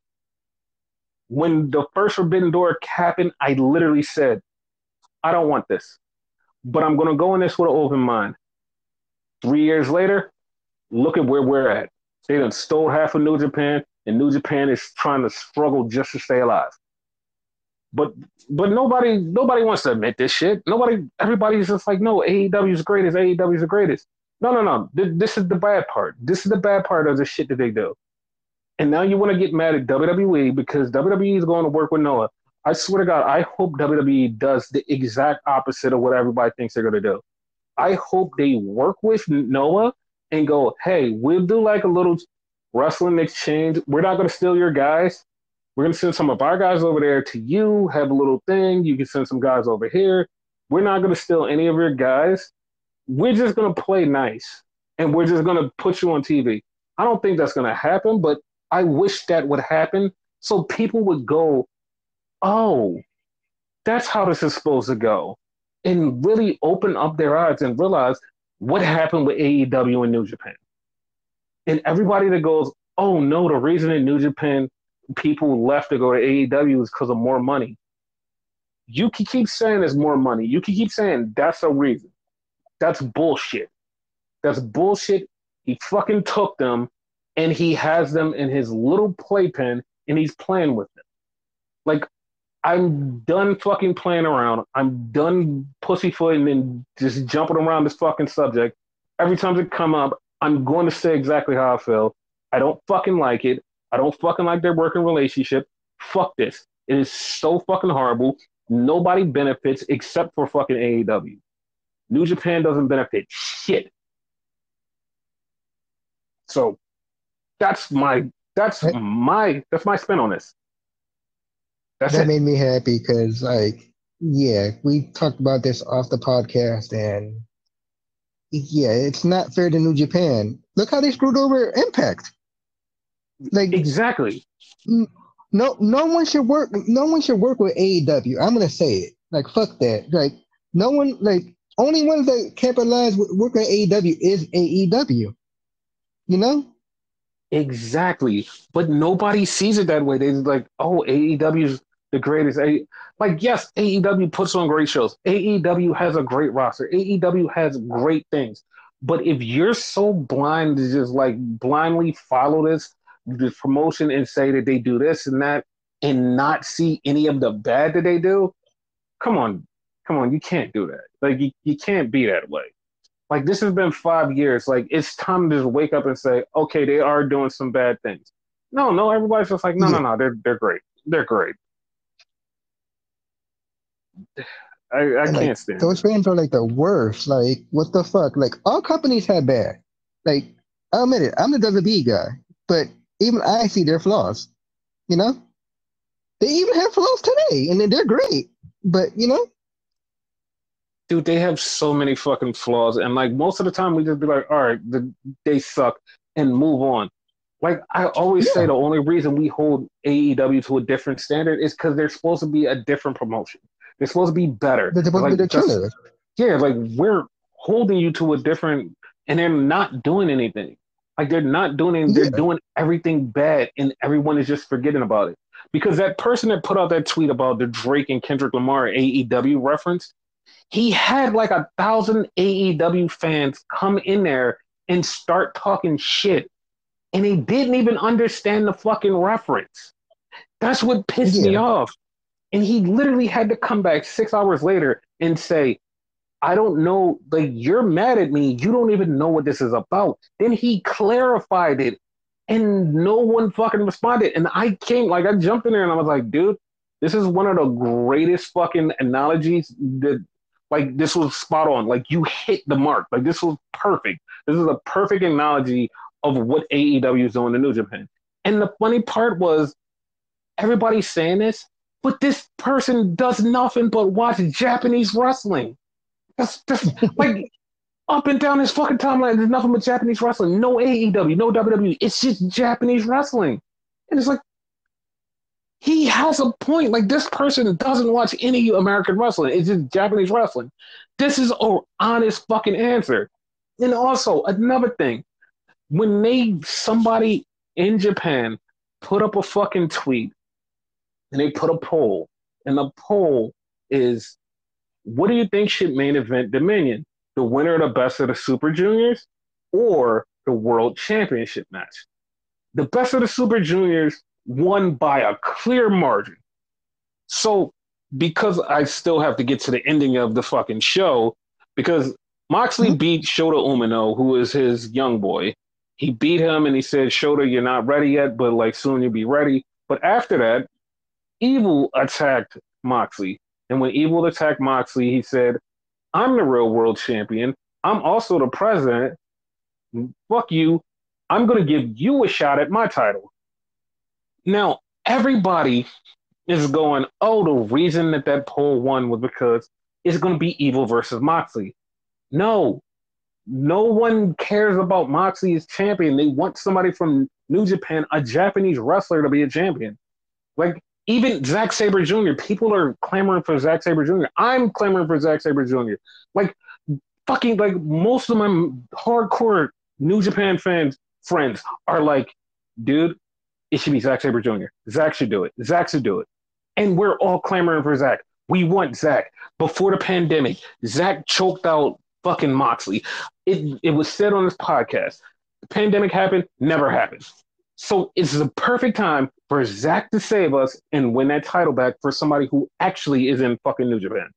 A: When the first Forbidden Door happened, I literally said, I don't want this. But I'm going to go in this with an open mind. Three years later, look at where we're at. They done stole half of New Japan, and New Japan is trying to struggle just to stay alive. But but nobody nobody wants to admit this shit. Nobody, everybody's just like, no, A E W is the greatest. A E W is the greatest. No, no, no. This is the bad part. This is the bad part of the shit that they do. And now you want to get mad at W W E because W W E is going to work with Noah. I swear to God, I hope W W E does the exact opposite of what everybody thinks they're going to do. I hope they work with Noah and go, hey, we'll do like a little wrestling exchange. We're not going to steal your guys. We're going to send some of our guys over there to you, have a little thing. You can send some guys over here. We're not going to steal any of your guys. We're just going to play nice, and we're just going to put you on T V. I don't think that's going to happen, but I wish that would happen so people would go, oh, that's how this is supposed to go, and really open up their eyes and realize what happened with A E W and New Japan. And everybody that goes, oh, no, the reason in New Japan people left to go to A E W is because of more money. You can keep saying there's more money. You can keep saying that's a reason. That's bullshit. That's bullshit. He fucking took them, and he has them in his little playpen, and he's playing with them. Like, I'm done fucking playing around. I'm done pussyfooting and just jumping around this fucking subject. Every time it come up, I'm going to say exactly how I feel. I don't fucking like it. I don't fucking like their working relationship. Fuck this. It is so fucking horrible. Nobody benefits except for fucking A E W. New Japan doesn't benefit shit. So that's my that's that, my that's my spin on this. That's
B: that
A: it.
B: made me happy because, like, yeah, we talked about this off the podcast, and yeah, it's not fair to New Japan. Look how they screwed over Impact. Like,
A: exactly.
B: No, no one should work. No one should work with A E W. I'm gonna say it. Like, fuck that. Like, no one. Like, only ones that capitalize with working at A E W is A E W. You know.
A: Exactly, but nobody sees it that way. They're like, "Oh, A E W is the greatest." A- like, yes, A E W puts on great shows. A E W has a great roster. A E W has great things. But if you're so blind to just like blindly follow this, this promotion and say that they do this and that, and not see any of the bad that they do, come on, come on, you can't do that. Like, you, you can't be that way. Like, this has been five years. Like, it's time to just wake up and say, okay, they are doing some bad things. No, no, everybody's just like, no, no, no, they're they're great. They're great. I, I can't
B: like,
A: stand
B: those
A: it.
B: fans are like the worst. Like, what the fuck? Like, all companies have bad. Like, I'll admit it, I'm the W W E guy, but even I see their flaws. You know, they even have flaws today, and they're great. But you know.
A: Dude, they have so many fucking flaws, and like most of the time we just be like, all right, the, they suck, and move on. Like, I always yeah. say, the only reason we hold A E W to a different standard is because they're supposed to be a different promotion. They're supposed to be better.
B: They're supposed
A: like,
B: to be the killer.
A: Yeah, like, we're holding you to a different, and they're not doing anything. Like, they're not doing anything. Yeah. They're doing everything bad, and everyone is just forgetting about it. Because that person that put out that tweet about the Drake and Kendrick Lamar A E W reference, he had like a thousand A E W fans come in there and start talking shit. And he didn't even understand the fucking reference. That's what pissed yeah. me off. And he literally had to come back six hours later and say, I don't know. Like, you're mad at me. You don't even know what this is about. Then he clarified it, and no one fucking responded. And I came, like, I jumped in there and I was like, dude, this is one of the greatest fucking analogies that, like, this was spot on. Like, you hit the mark. Like, this was perfect. This is a perfect analogy of what A E W is doing to New Japan. And the funny part was, everybody's saying this, but this person does nothing but watch Japanese wrestling. That's just like up and down his fucking timeline. There's nothing but Japanese wrestling. No A E W, no W W E. It's just Japanese wrestling. And it's like, he has a point. Like, this person doesn't watch any American wrestling. It's just Japanese wrestling. This is an honest fucking answer. And also, another thing, when they, somebody in Japan put up a fucking tweet and they put a poll, and the poll is, what do you think should main event Dominion? The winner of the Best of the Super Juniors or the World Championship match? The Best of the Super Juniors won by a clear margin. So, because I still have to get to the ending of the fucking show, because Moxley mm-hmm. beat Shota Umino, who is his young boy. He beat him and he said, Shota, you're not ready yet, but like soon you'll be ready. But after that, Evil attacked Moxley. And when Evil attacked Moxley, he said, I'm the real world champion. I'm also the president. Fuck you. I'm going to give you a shot at my title. Now, everybody is going, oh, the reason that that poll won was because it's going to be Evil versus Moxley. No. No one cares about Moxley as champion. They want somebody from New Japan, a Japanese wrestler, to be a champion. Like, even Zack Sabre Junior, people are clamoring for Zack Sabre Junior I'm clamoring for Zack Sabre Junior Like, fucking, like, most of my hardcore New Japan fans, friends, are like, dude, it should be Zack Sabre Junior Zack should do it. Zack should do it. And we're all clamoring for Zack. We want Zack. Before the pandemic, Zack choked out fucking Moxley. It, it was said on this podcast. The pandemic happened, never happened. So it's the perfect time for Zack to save us and win that title back for somebody who actually is in fucking New Japan.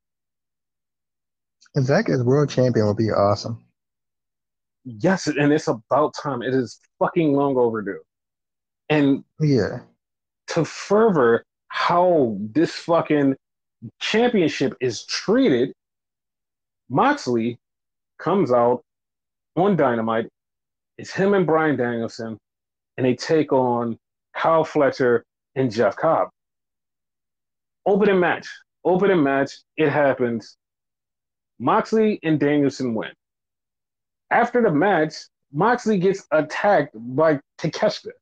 B: Zack as world champion would be awesome.
A: Yes, and it's about time. It is fucking long overdue. And
B: yeah,
A: to further how this fucking championship is treated, Moxley comes out on Dynamite. It's him and Bryan Danielson, and they take on Kyle Fletcher and Jeff Cobb. Opening match. Opening match. It happens. Moxley and Danielson win. After the match, Moxley gets attacked by Takeshita.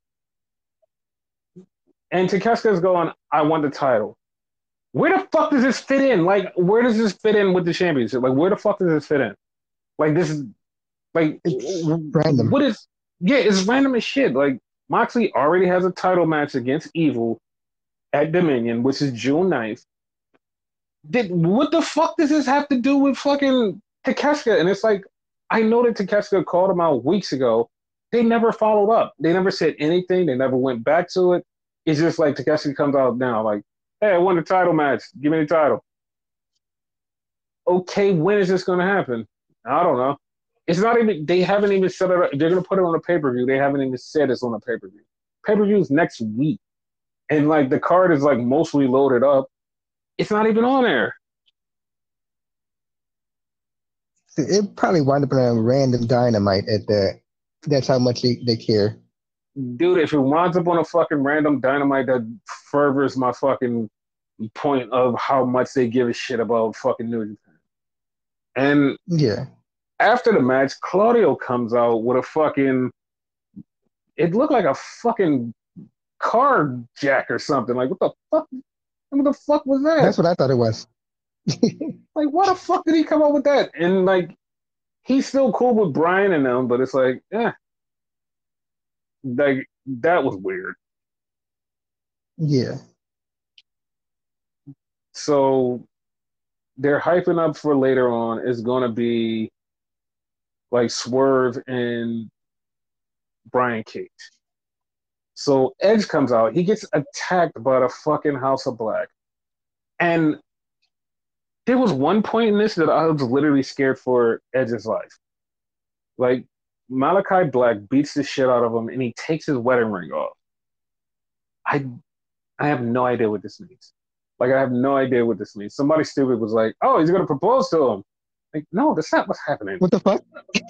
A: And Takeshita's going, I want the title. Where the fuck does this fit in? Like, where does this fit in with the championship? Like, where the fuck does this fit in? Like, this is, like,
B: it's random.
A: What is, yeah, it's random as shit. Like, Moxley already has a title match against Evil at Dominion, which is June ninth. Did, what the fuck does this have to do with fucking Takeshita? And it's like, I know that Takeshita called him out weeks ago. They never followed up. They never said anything. They never went back to it. It's just like Takeshita comes out now, like, hey, I won the title match. Give me the title. Okay, when is this going to happen? I don't know. It's not even, they haven't even set it up. They're going to put it on a pay-per-view. They haven't even said it's on a pay-per-view. Pay-per-view is next week. And, like, the card is, like, mostly loaded up. It's not even on there.
B: It probably wound up on a random Dynamite at that. That's how much they, they care.
A: Dude, if it winds up on a fucking random Dynamite, that furthers my fucking point of how much they give a shit about fucking New Japan. And
B: yeah,
A: after the match, Claudio comes out with a fucking, it looked like a fucking car jack or something. Like, what the fuck? What the fuck was that?
B: That's what I thought it was.
A: Like, why the fuck did he come up with that? And, like, he's still cool with Brian and them, but it's like, eh. Like, that was weird.
B: Yeah.
A: So they're hyping up for later on is going to be like Swerve and Brian Cage. So Edge comes out. He gets attacked by the fucking House of Black. And there was one point in this that I was literally scared for Edge's life. Like Malachi Black beats the shit out of him and he takes his wedding ring off. I I have no idea what this means. Like I have no idea what this means. Somebody stupid was like, "Oh, he's gonna propose to him." Like, no, that's not what's happening.
B: What the fuck?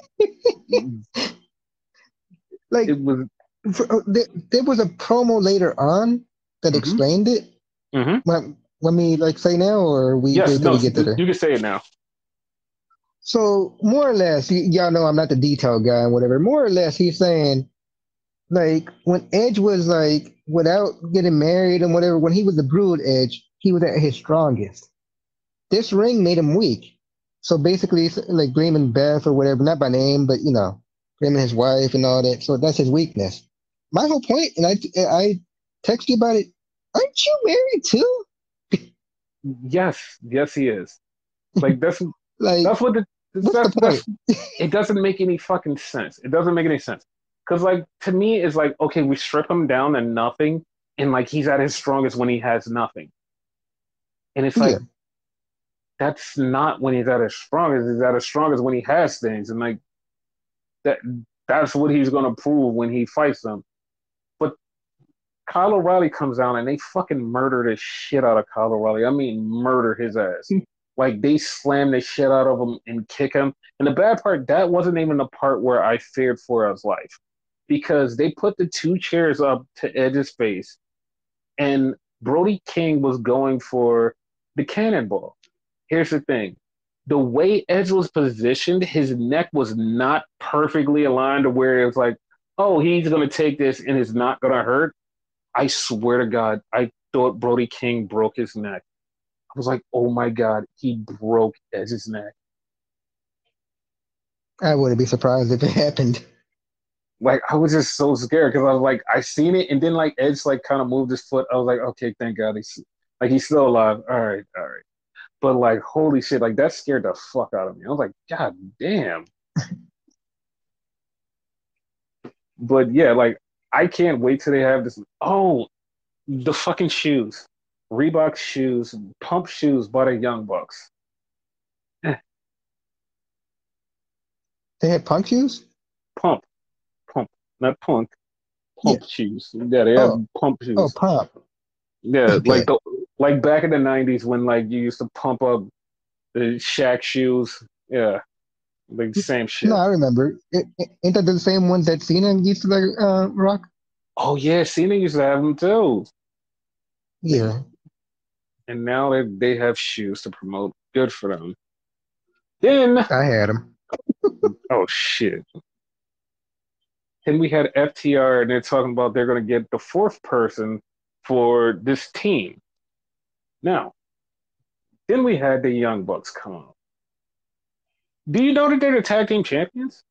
B: Like,
A: It was.
B: for, uh, there, there was a promo later on that
A: Mm-hmm,
B: explained it.
A: mm-hmm.
B: Let, let me like say now, or we
A: Yes,
B: wait till
A: no,
B: we get to there.
A: you can say it now.
B: So more or less, y- y'all know I'm not the detail guy and whatever. More or less, he's saying like when Edge was like without getting married and whatever, when he was the Brood Edge, he was at his strongest. This ring made him weak. So basically, it's like blaming Beth or whatever, not by name, but you know, blaming his wife and all that. So that's his weakness. My whole point, and I I text you about it. Aren't you married too?
A: Yes, yes, he is. Like that's
B: Like,
A: that's what the
B: what's the
A: that's
B: point?
A: that's it doesn't make any fucking sense. It doesn't make any sense. Because like to me, it's like okay, we strip him down to nothing, and like he's at his strongest when he has nothing, and it's
B: Yeah,
A: like that's not when he's at his strongest. He's at his strongest when he has things, and like that that's what he's gonna prove when he fights them. But Kyle O'Reilly comes out and they fucking murder the shit out of Kyle O'Reilly. I mean, murder his ass. Like they slam the shit out of him and kick him. And the bad part, that wasn't even the part where I feared for his life, because they put the two chairs up to Edge's face, and Brody King was going for the cannonball. Here's the thing: the way Edge was positioned, his neck was not perfectly aligned to where it was like, oh, he's gonna take this and it's not gonna hurt. I swear to God, I thought Brody King broke his neck. I was like, oh my God, he broke Edge's neck.
B: I wouldn't be surprised if it happened.
A: Like, I was just so scared because I was like, I seen it, and then like Edge like kind of moved his foot. I was like, okay, thank God he's like he's still alive. All right, all right. But like, holy shit, like that scared the fuck out of me. I was like, God damn. But yeah, like I can't wait till they have this. Oh, the fucking shoes, Reebok shoes, pump shoes by the Young Bucks. Eh,
B: They had punk shoes?
A: pump, pump, not punk,
B: Yeah.
A: pump shoes. Yeah, they have
B: Oh,
A: pump
B: oh,
A: shoes.
B: pump.
A: Yeah, like
B: Okay.
A: the like back in the nineties when like you used to pump up the Shaq shoes. Yeah, like same
B: No,
A: shit.
B: I remember. It, it, ain't that the same ones that Cena used to like uh, rock?
A: Oh yeah, Cena used to have them too. Like,
B: Yeah,
A: and now they they have shoes to promote. Good for them. Then
B: I had them.
A: oh shit. Then we had F T R and they're talking about they're gonna get the fourth person for this team. Now, then we had the Young Bucks come out. Do you know that they're the tag team champions?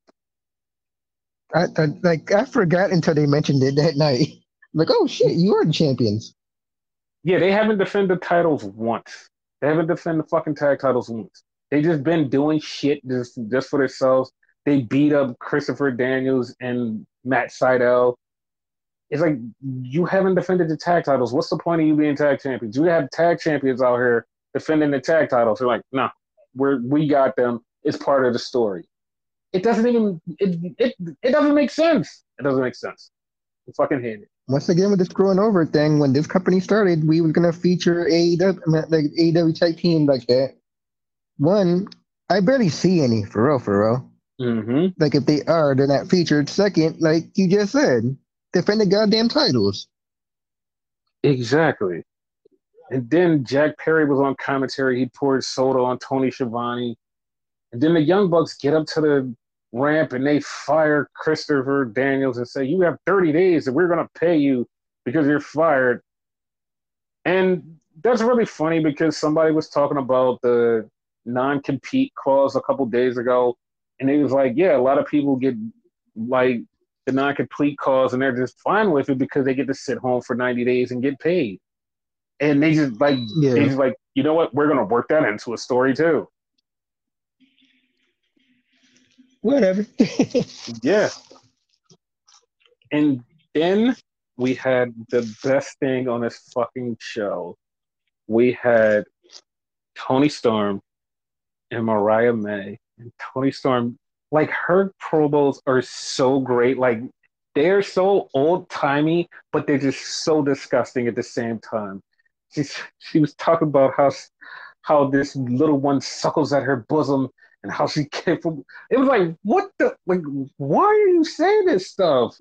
B: I, I like I forgot until they mentioned it that night. Like, oh shit, you are the champions.
A: Yeah, they haven't defended titles once. They haven't defended fucking tag titles once. They just been doing shit just just for themselves. They beat up Christopher Daniels and Matt Sydal. It's like you haven't defended the tag titles. What's the point of you being tag champions? You have tag champions out here defending the tag titles. They're like, no, nah, we're we got them. It's part of the story. It doesn't even it it it doesn't make sense. It doesn't make sense. I fucking hate it.
B: Once again with this screwing over thing, when this company started, we was gonna feature A E W, I mean, like A E W type team like that. One, I barely see any for real, for real.
A: Mm-hmm.
B: Like if they are, they're not featured. Second, like you just said, defend the goddamn titles.
A: Exactly. And then Jack Perry was on commentary. He poured soda on Tony Schiavone. And then the Young Bucks get up to the ramp and they fire Christopher Daniels and say, you have thirty days and we're going to pay you because you're fired. And that's really funny because somebody was talking about the non compete clause a couple days ago. And he was like, yeah, a lot of people get like the non complete clause and they're just fine with it because they get to sit home for ninety days and get paid. And they just like they
B: Yeah,
A: just like, you know what? We're gonna work that into a story too.
B: whatever.
A: Yeah. And then we had the best thing on this fucking show. We had Tony Storm and Mariah May. And Tony Storm, like her promos are so great. Like they're so old timey, but they're just so disgusting at the same time. She's, she was talking about how how this little one suckles at her bosom and how she came from. It was like, what the like? Why are you saying this stuff?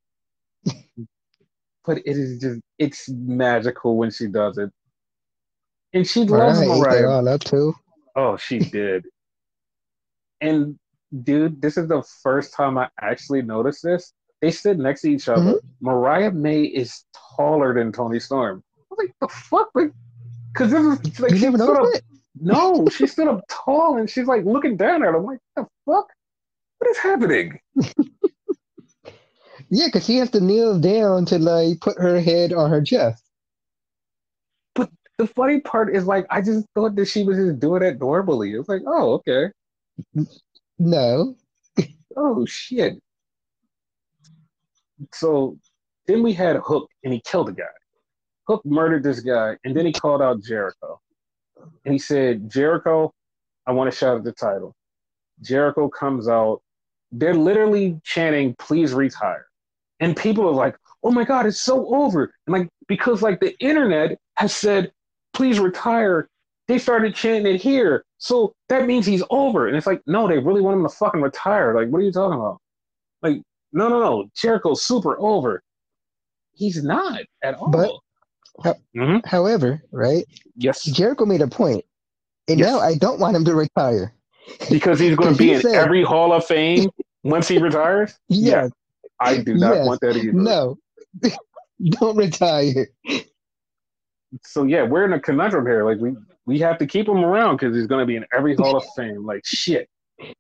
A: But it is just it's magical when she does it, and she loves
B: Mariah ate that
A: Mariah.
B: all up too.
A: Oh, she did. And dude, this is the first time I actually noticed this. They stood next to each other.
B: Hmm.
A: Mariah May is taller than Tony Storm. I was like, the fuck? Like, because this is like
B: You
A: she
B: never
A: stood
B: noticed
A: up.
B: that?
A: No, she stood up tall and she's like looking down at him. I'm like, the fuck? What is happening?
B: Yeah, because she has to kneel down to like put her head on her chest.
A: But the funny part is like I just thought that she was just doing it normally. It was like, oh, okay.
B: No.
A: Oh shit. So then we had Hook and he killed a guy. Hook murdered this guy and then he called out Jericho. And he said, Jericho, I want a shot at the title. Jericho comes out. They're literally chanting, please retire. And people are like, oh my God, it's so over. And like, because like the internet has said, please retire, they started chanting it here. So that means he's over. And it's like, no, they really want him to fucking retire. Like, what are you talking about? Like, no, no, no. Jericho's super over. He's not at
B: But
A: all.
B: ho-
A: Mm-hmm.
B: however, right?
A: Yes.
B: Jericho made a point, and now
A: Yes.
B: I don't want him to retire
A: Because he's going to
B: because
A: be
B: he
A: in
B: said,
A: every Hall of Fame once he retires? Yeah.
B: "Yes,
A: I do not
B: yes,
A: want that either.
B: no, don't retire."
A: So yeah, we're in a conundrum here. Like we we have to keep him around because he's going to be in every Hall of Fame. Like shit.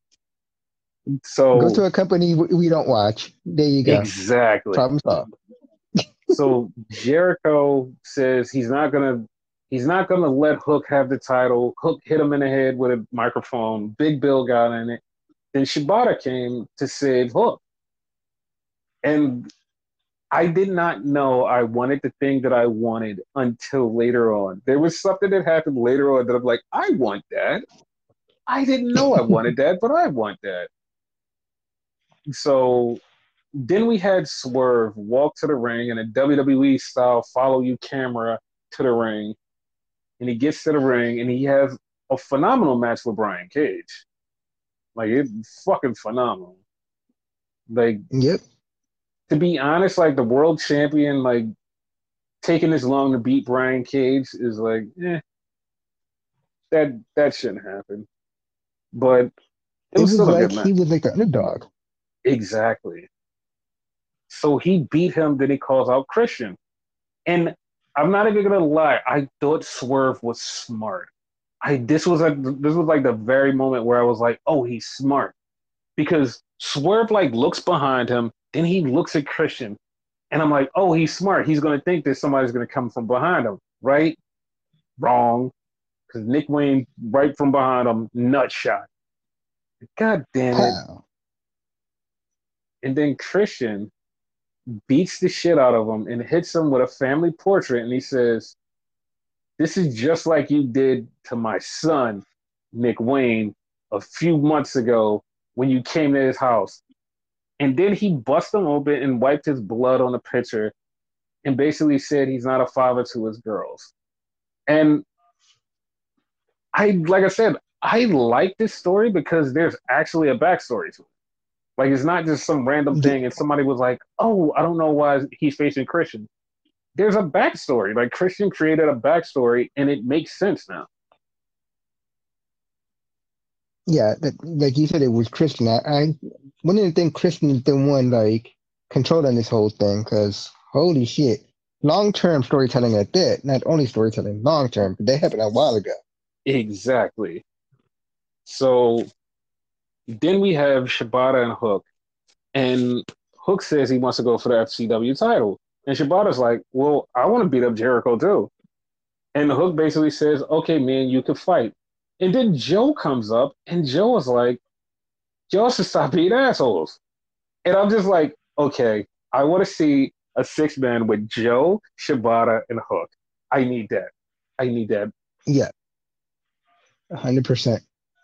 B: Go
A: So
B: to a company we we don't watch. There you go.
A: exactly.
B: Problem solved.
A: So Jericho says he's not gonna he's not gonna let Hook have the title. Hook hit him in the head with a microphone. Big Bill got in it. Then Shibata came to save Hook, and I did not know I wanted the thing that I wanted until later on. There was something that happened later on that I'm like, I want that. I didn't know I wanted that, but I want that. So then we had Swerve walk to the ring in a W W E style follow you camera to the ring. And he gets to the ring and he has a phenomenal match with Brian Cage. Like it's fucking phenomenal. Like
B: Yep.
A: to be honest, like the world champion, like taking this long to beat Brian Cage is like, eh, that that shouldn't happen. But it
B: It
A: was
B: was
A: still a
B: like
A: good
B: he
A: match.
B: was like the underdog.
A: Exactly. So he beat him, then he calls out Christian. And I'm not even gonna lie, I thought Swerve was smart. I this was a this was like the very moment where I was like, oh, he's smart. Because Swerve like looks behind him, then he looks at Christian, and I'm like, oh, he's smart. He's gonna think that somebody's gonna come from behind him, right? Wrong. Because Nick Wayne right from behind him, nut shot. God damn it.
B: How?
A: And then Christian beats the shit out of him and hits him with a family portrait, and he says, this is just like you did to my son, Nick Wayne, a few months ago when you came to his house. And then he bust him open and wiped his blood on the picture and basically said he's not a father to his girls. And I, like I said, I like this story because there's actually a backstory to it. Like it's not just some random
B: The-
A: thing and somebody was like, oh, I don't know why he's facing Christian. There's a backstory. Like Christian created a backstory and it makes sense now.
B: yeah, that, like you said, it was Christian. I, I one of the things Christian is the one like controlling this whole thing because holy shit, long term storytelling at that. Not only storytelling, long term. That happened a while ago.
A: Exactly. So then we have Shibata and Hook. And Hook says he wants to go for the F C W title. And Shibata's like, well, I want to beat up Jericho too. And Hook basically says, okay, man, you can fight. And then Joe comes up, and Joe is like, Joe should stop being assholes. And I'm just like, okay, I want to see a six man with Joe, Shibata, and Hook. I need that. I need that.
B: Yeah, one hundred percent.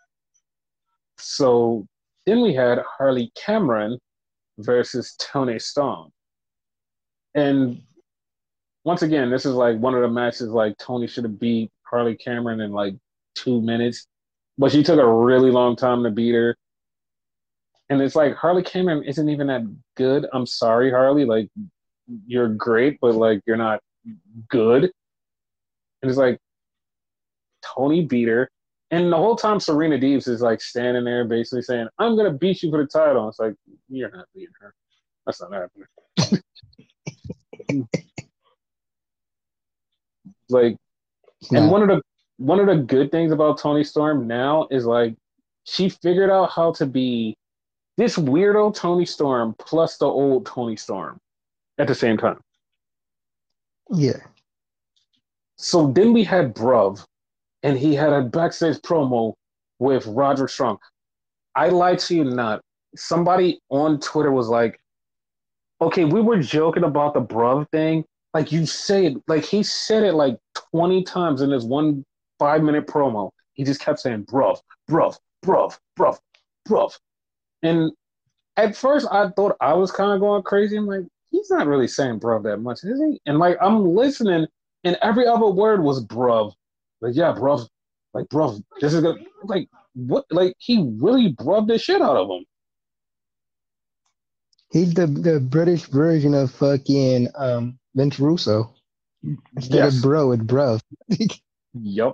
A: So then we had Harley Cameron versus Toni Storm. And once again, this is like one of the matches like Toni should have beat Harley Cameron in like two minutes, but she took a really long time to beat her. And it's like Harley Cameron isn't even that good. I'm sorry, Harley. Like you're great, but like you're not good. And it's like Toni beat her. And the whole time Serena Deebs is like standing there basically saying, I'm gonna beat you for the title. And it's like, you're not beating her. That's not happening. Like and one of the one of the good things about Toni Storm now is like she figured out how to be this weirdo Toni Storm plus the old Toni Storm at the same time.
B: Yeah.
A: So then we had Bruv, and he had a backstage promo with Roderick Strong. I lied to you not. Somebody on Twitter was like, okay, we were joking about the Bruv thing. Like you say it, like he said it like twenty times in this one five minute promo. He just kept saying bruv, bruv, bruv, bruv, bruv. And at first I thought I was kind of going crazy. I'm like, he's not really saying bruv that much, is he? And like I'm listening and every other word was bruv. Like, yeah, bruv, like bruv, this is good. Like what like he really bruv the shit out of him.
B: He's the the British version of fucking um Vince Russo. Instead
A: Yes.
B: of bro, it's bruv.
A: Yep.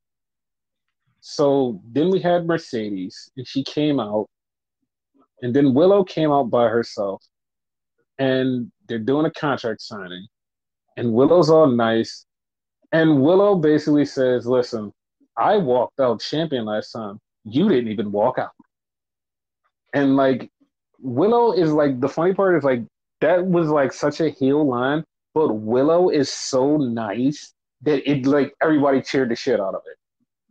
A: So then we had Mercedes, and she came out, and then Willow came out by herself, and they're doing a contract signing, and Willow's all nice, and Willow basically says, "Listen, I walked out champion last time. You didn't even walk out." And like Willow is like the funny part is like that was like such a heel line, but Willow is so nice that it like everybody cheered the shit out of it.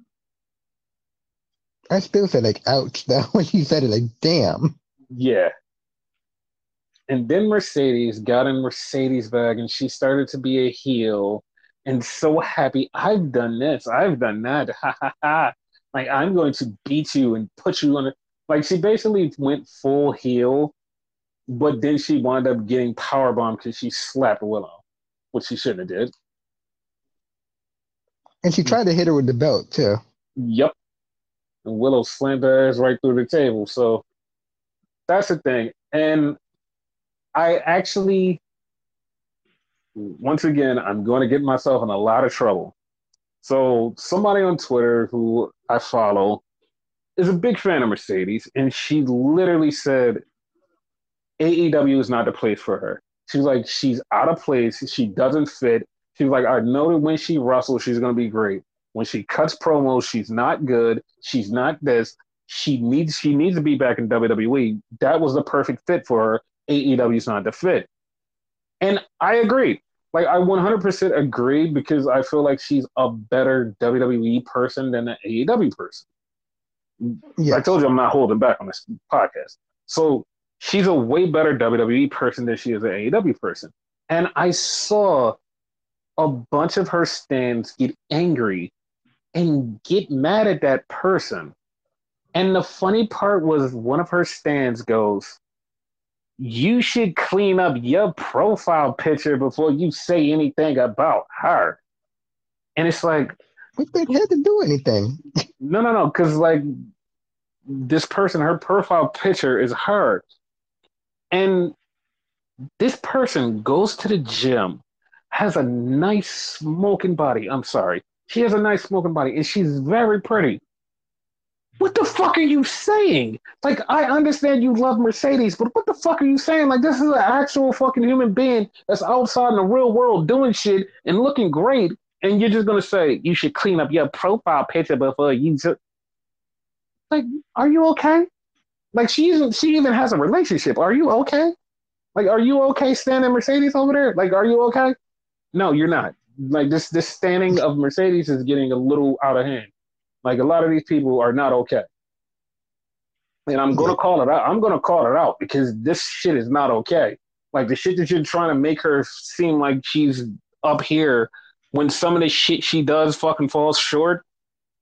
B: I still said like ouch though when you said it, like damn.
A: Yeah. And then Mercedes got in Mercedes' bag and she started to be a heel and so happy. I've done this. I've done that. Ha ha ha. Like I'm going to beat you and put you on it. Like she basically went full heel, but then she wound up getting powerbombed because she slapped Willow, which she shouldn't have did.
B: And she tried to hit her with the belt too.
A: Yep. And Willow slammed her ass right through the table. So that's the thing. And I actually, once again, I'm going to get myself in a lot of trouble. So somebody on Twitter who I follow is a big fan of Mercedes, and she literally said A E W is not the place for her. She's like, she's out of place. She doesn't fit. She's like, I know that when she wrestles, she's going to be great. When she cuts promos, she's not good. She's not this. She needs she needs to be back in W W E. That was the perfect fit for her. A E W's not the fit. And I agree. Like, I one hundred percent agree because I feel like she's a better W W E person than an A E W person. Yes. I told you I'm not holding back on this podcast. So she's a way better W W E person than she is an A E W person. And I saw a bunch of her stands get angry and get mad at that person. And the funny part was one of her stands goes, you should clean up your profile picture before you say anything about her. And it's like,
B: but they had to do anything.
A: No, no, no. Because like this person, her profile picture is her. And this person goes to the gym, has a nice smoking body. I'm sorry. She has a nice smoking body and she's very pretty. What the fuck are you saying? Like, I understand you love Mercedes, but what the fuck are you saying? Like, this is an actual fucking human being that's outside in the real world doing shit and looking great, and you're just gonna say you should clean up your profile picture before you. Just... Like, are you okay? Like, she even she even has a relationship. Are you okay? Like, are you okay standing Mercedes over there? Like, are you okay? No, you're not. Like, this this standing of Mercedes is getting a little out of hand. Like, a lot of these people are not okay. And I'm going to call it out. I'm going to call it out because this shit is not okay. Like, the shit that you're trying to make her seem like she's up here when some of the shit she does fucking falls short.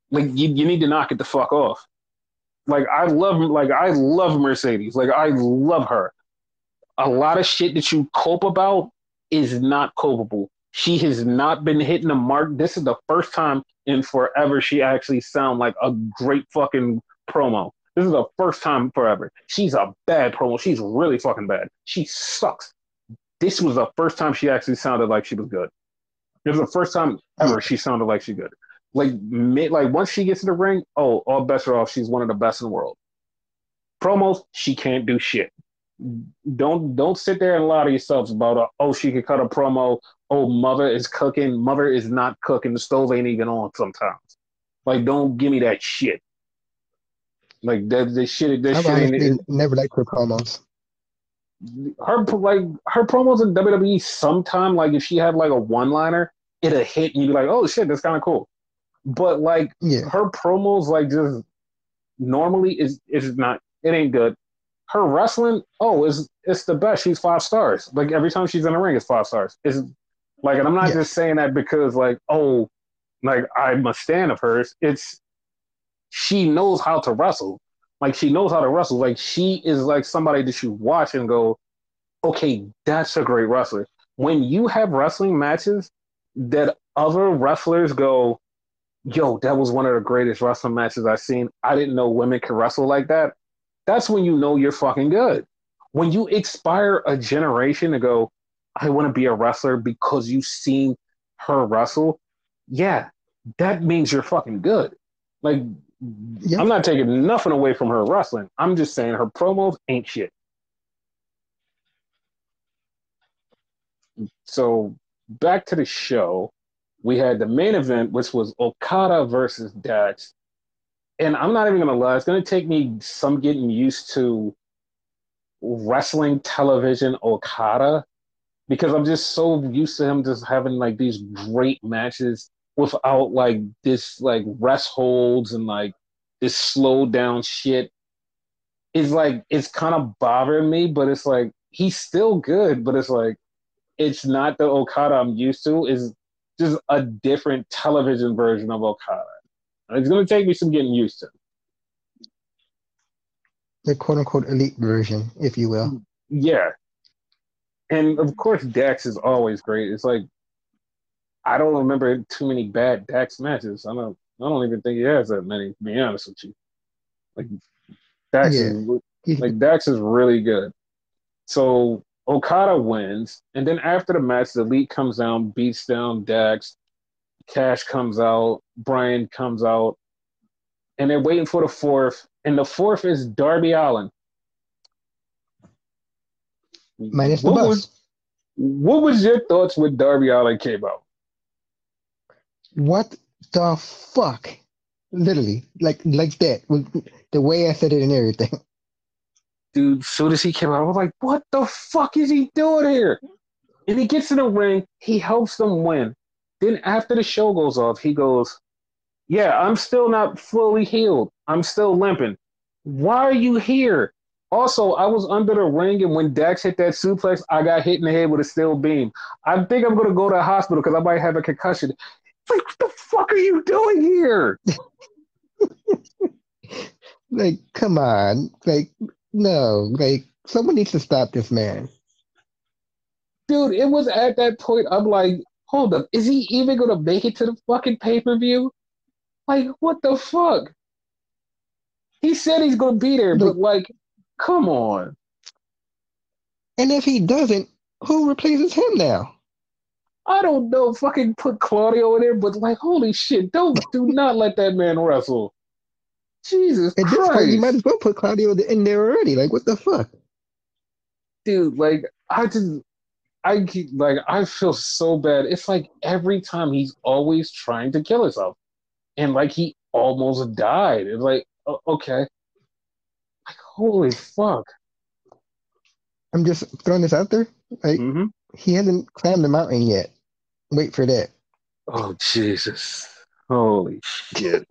A: Like you, you need to knock it the fuck off. Like I love like I love Mercedes. Like I love her. A lot of shit that you cope about is not copable. She has not been hitting the mark. This is the first time in forever she actually sound like a great fucking promo. This is the first time forever. She's a bad promo. She's really fucking bad. She sucks. This was the first time she actually sounded like she was good. It was the first time
B: Yeah,
A: ever she sounded like she good. Like mid, like once she gets in the ring, oh, all bets are off. She's one of the best in the world. Promos, she can't do shit. Don't don't sit there and lie to yourselves about uh, oh she could cut a promo. Oh, mother is cooking. Mother is not cooking. The stove ain't even on sometimes. Like don't give me that shit. Like that this shit this
B: I've
A: shit ain't
B: honestly
A: it,
B: never liked her promos.
A: her like her promos in W W E sometime like if she had like a one liner, it'll hit and you'd be like, oh shit, that's kind of cool. But like
B: Yeah,
A: her promos like just normally is is not it ain't good. Her wrestling, oh, is it's the best. She's five stars. Like every time she's in the ring, it's five stars. It's like, and I'm not just
B: yes,
A: saying that because like, oh, like I'm a fan of hers. It's she knows how to wrestle. Like she knows how to wrestle. Like she is like somebody that you watch and go, okay, that's a great wrestler. When you have wrestling matches that other wrestlers go, yo, that was one of the greatest wrestling matches I've seen. I didn't know women could wrestle like that. That's when you know you're fucking good. When you inspire a generation to go, I want to be a wrestler because you've seen her wrestle, yeah, that means you're fucking good. Like,
B: yep.
A: I'm not taking nothing away from her wrestling. I'm just saying her promos ain't shit. So, back to the show. We had the main event, which was Okada versus Dax. And I'm not even going to lie, it's going to take me some getting used to wrestling television Okada because I'm just so used to him just having like these great matches without like this like rest holds and like this slow down shit. It's like it's kind of bothering me, but it's like he's still good, but it's like it's not the Okada I'm used to. It's just a different television version of Okada. It's gonna take me some getting used to.
B: The quote unquote elite version, if you will.
A: Yeah, and of course Dax is always great. It's like I don't remember too many bad Dax matches. I don't. I don't even think he has that many. To be honest with you, like Dax
B: Yeah,
A: is
B: he's
A: like Dax is really good. So Okada wins, and then after the match, the Elite comes down, beats down Dax. Cash comes out, Brian comes out, and they're waiting for the fourth. And the fourth is Darby Allin.
B: minus the
A: What was
B: bus.
A: what was your thoughts when Darby Allin came out?
B: What the fuck? Literally, like like that. With the way I said it and everything.
A: Dude, as soon as he came out, I was like, what the fuck is he doing here? And he gets in the ring, he helps them win. Then after the show goes off, he goes, yeah, I'm still not fully healed. I'm still limping. Why are you here? Also, I was under the ring, and when Dax hit that suplex, I got hit in the head with a steel beam. I think I'm going to go to the hospital because I might have a concussion. Like, what the fuck are you doing here?
B: Like, come on. Like, no. Like, someone needs to stop this man.
A: Dude, it was at that point, I'm like, hold up, is he even going to make it to the fucking pay per view? Like, what the fuck? He said he's going to be there,
B: Like,
A: but like, come on.
B: and if he doesn't, who replaces him now?
A: I don't know, fucking put Claudio in there, but like, holy shit, don't do not let that man wrestle. Jesus
B: At this point, you might
A: Christ,
B: as well put Claudio in there already. Like, what the fuck?
A: dude. Like, I just, I keep, like, I feel so bad. It's like every time he's always trying to kill himself, and like he almost died. It's like, okay, like, holy fuck.
B: I'm just throwing this out there. Like,
A: Mm-hmm.
B: he hasn't climbed the mountain yet. Wait for that.
A: Oh Jesus, holy shit.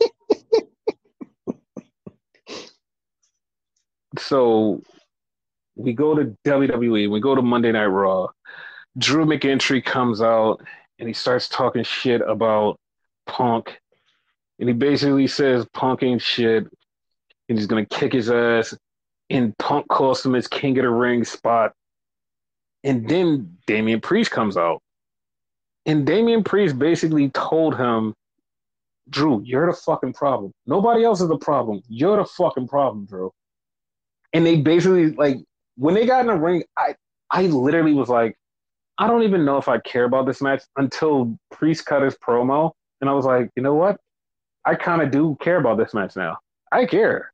A: So we go to W W E. We go to Monday Night Raw. Drew McIntyre comes out and he starts talking shit about Punk. And he basically says Punk ain't shit, and he's gonna kick his ass. And Punk costs him his King of the Ring spot. And then Damian Priest comes out. And Damian Priest basically told him, Drew, you're the fucking problem. Nobody else is the problem. You're the fucking problem, Drew. And they basically, like, when they got in the ring, I, I literally was like, I don't even know if I care about this match until Priest cut his promo. And I was like, you know what? I kind of do care about this match now. I care.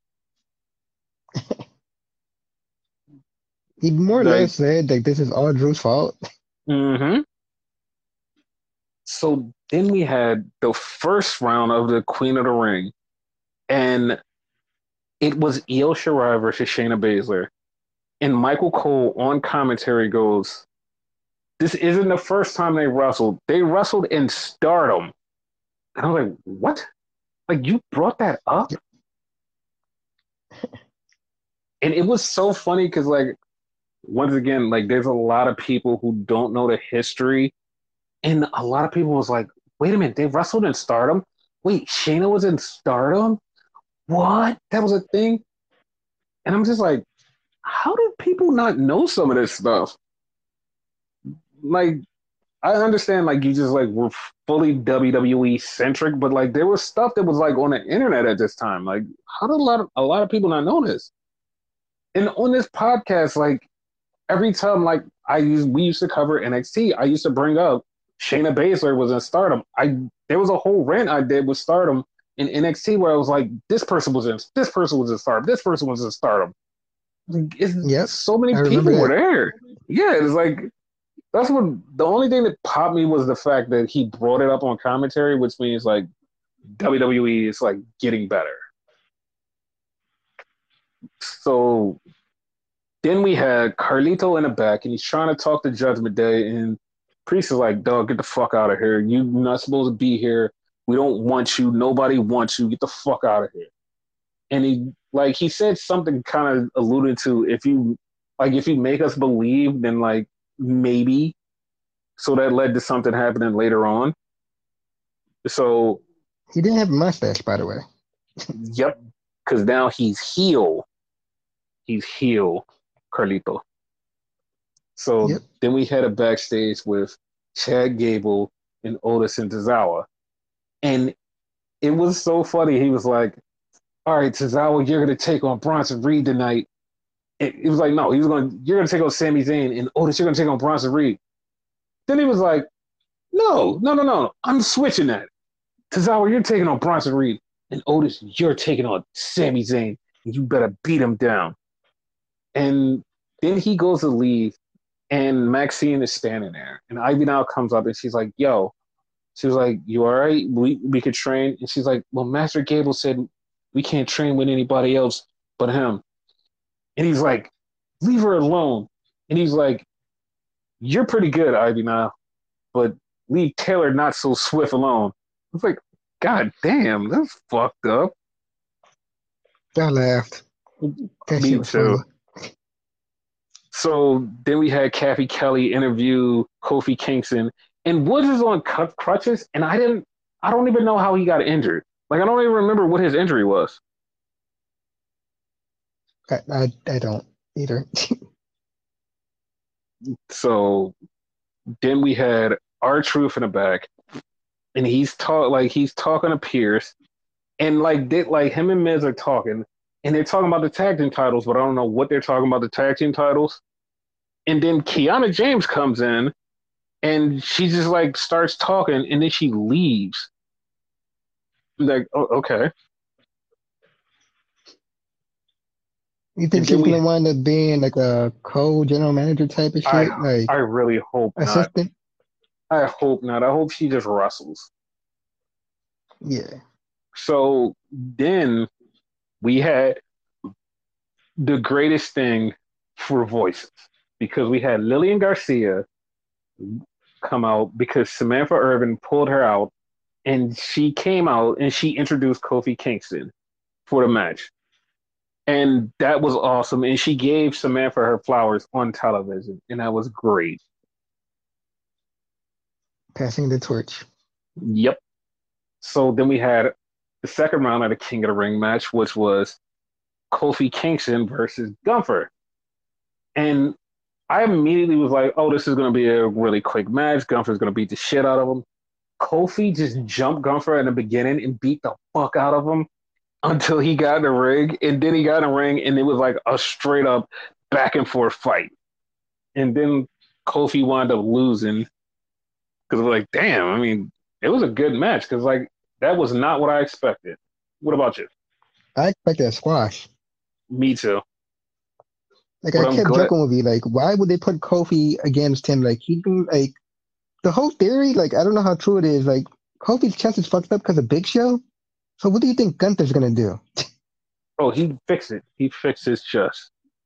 B: He more or
A: Like,
B: less said like this is all Drew's fault.
A: mm-hmm. So then we had the first round of the Queen of the Ring, and it was Io Shirai versus Shayna Baszler. And Michael Cole on commentary goes, this isn't the first time they wrestled. They wrestled in Stardom. And I was like, what? Like, you brought that up? And it was so funny because, like, once again, like, there's a lot of people who don't know the history. And a lot of people was like, wait a minute, they wrestled in Stardom? Wait, Shayna was in Stardom? What? That was a thing? And I'm just like, how do people not know some of this stuff? Like, I understand, like, you just, like, were fully W W E centric, but, like, there was stuff that was, like, on the internet at this time. Like, how did a lot of, a lot of people not know this? And on this podcast, like, every time, like, I used, we used to cover N X T, I used to bring up Shayna Baszler was in Stardom. I There was a whole rant I did with Stardom in N X T where I was like, this person was in, this person was in Stardom, this person was in Stardom. It's,
B: Yep,
A: so many
B: I remember
A: people were
B: that.
A: there. Yeah, it's like that's what the only thing that popped me was the fact that he brought it up on commentary, which means like W W E is like getting better. So then we had Carlito in the back, and he's trying to talk to Judgment Day, and Priest is like, "Dog, get the fuck out of here! You're not supposed to be here. We don't want you. Nobody wants you. Get the fuck out of here." And he like he said something kind of alluded to if you like if you make us believe, then like maybe. So that led to something happening later on. So
B: He didn't have a mustache, by the way.
A: yep, because now he's heel. He's heel, Carlito. So
B: Yep.
A: then we had a backstage with Chad Gable and Otis and Tozawa. And it was so funny. He was like, all right, Tozawa, you're going to take on Bronson Reed tonight. It, it was like, no, he was going to, you're going to take on Sami Zayn, and Otis, you're going to take on Bronson Reed. Then he was like, no, no, no, no, I'm switching that. Tozawa, you're taking on Bronson Reed, and Otis, you're taking on Sami Zayn, and you better beat him down. And then he goes to leave, and Maxine is standing there, and Ivy now comes up, and she's like, "Yo," she was like, "You all right? We we could train." And she's like, "Well, Master Gable said we can't train with anybody else but him." And he's like, "Leave her alone." And he's like, "You're pretty good, Ivy now, but leave Taylor not so swift alone." I was like, "God damn, that's fucked up."
B: I laughed. That shit
A: Me
B: was funny.
A: too. So then we had Kathy Kelly interview Kofi Kingston, and Woods is on crutches, and I didn't, I don't even know how he got injured. Like I don't even remember what his injury was.
B: I I, I don't either.
A: So then we had R-Truth in the back, and he's talk like he's talking to Pierce, and like they, like him and Miz are talking, and they're talking about the tag team titles, but I don't know what they're talking about the tag team titles. And then Kiana James comes in, and she just like starts talking, and then she leaves. Like, oh, okay.
B: You think
A: And then
B: she's
A: we,
B: gonna wind up being like a co-general manager type of
A: I,
B: shit, like
A: I really hope not.
B: assistant?
A: I hope not. I hope she just wrestles.
B: Yeah.
A: So then we had the greatest thing for voices because we had Lillian Garcia come out because Samantha Irvin pulled her out, and she came out and she introduced Kofi Kingston for the match. And that was awesome. And she gave Samantha her flowers on television, and that was great.
B: Passing the torch.
A: Yep. So then we had the second round of the King of the Ring match, which was Kofi Kingston versus Gunther. And I immediately was like, oh, this is going to be a really quick match. Gunther's going to beat the shit out of him. Kofi just jumped Gunther in the beginning and beat the fuck out of him until he got in the ring. And then he got in the ring, and it was like a straight up back and forth fight. And then Kofi wound up losing because we're like, damn, I mean, it was a good match because like that was not what I expected. What about you?
B: I expected a squash.
A: Me too.
B: Like
A: But
B: I
A: I'm
B: kept
A: glad.
B: joking with you, like, why would they put Kofi against him? Like he can like the whole theory, like I don't know how true it is. Like Kofi's chest is fucked up because of Big Show. So what do you think Gunther's gonna do?
A: Oh, he fixed it. He fixed his chest.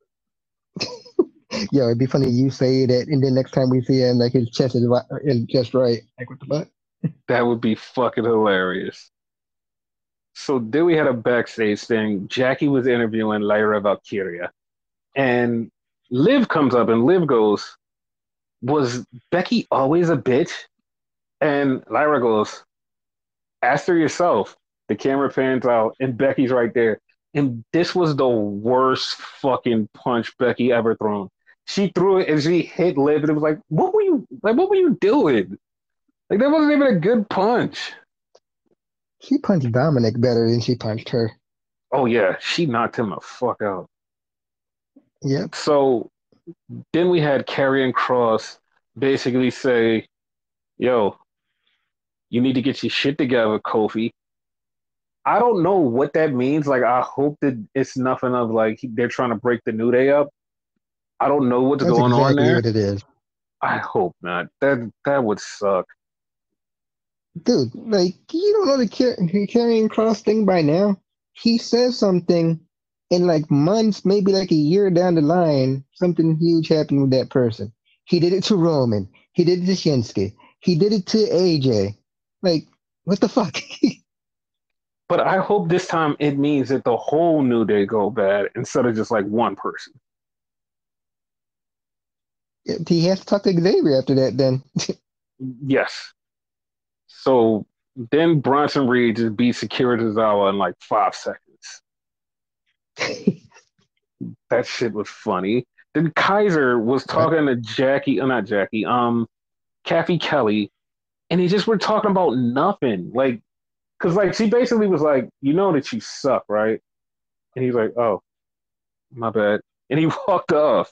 B: Yo, it'd be funny you say that, and then next time we see him, like his chest is, ri- is just right. Like what the fuck?
A: That would be fucking hilarious. So then we had a backstage thing. Jackie was interviewing Lyra Valkyria, and Liv comes up and Liv goes, "Was Becky always a bitch?" And Lyra goes, "Ask her yourself." The camera pans out, and Becky's right there. And this was the worst fucking punch Becky ever thrown. She threw it and she hit Liv, and it was like, "What were you like? What were you doing? Like that wasn't even a good punch."
B: She punched Dominic better than she punched her.
A: Oh yeah, she knocked him the fuck out.
B: Yep.
A: So then we had Karrion Cross basically say, "Yo, you need to get your shit together, Kofi." I don't know what that means. Like, I hope that it's nothing of like they're trying to break the New Day up. I don't know what's
B: That's
A: going on
B: exactly
A: there.
B: what it is.
A: I hope not. That that would suck.
B: Dude, like, you don't know the car- carrying cross thing by now? He says something in like months, maybe like a year down the line, something huge happened with that person. He did it to Roman. He did it to Shinsuke. He did it to A J. Like, what the fuck?
A: But I hope this time it means that the whole New Day go bad instead of just like one person.
B: He has to talk to Xavier after that then.
A: Yes. So then Bronson Reed just beat Sakura Tozawa in like five seconds. That shit was funny. Then Kaiser was
B: What?
A: talking to Jackie, uh, not Jackie, um, Kathy Kelly, and they just were talking about nothing. Like, cause like she basically was like, you know that you suck, right? And he's like, oh, my bad, and he walked off.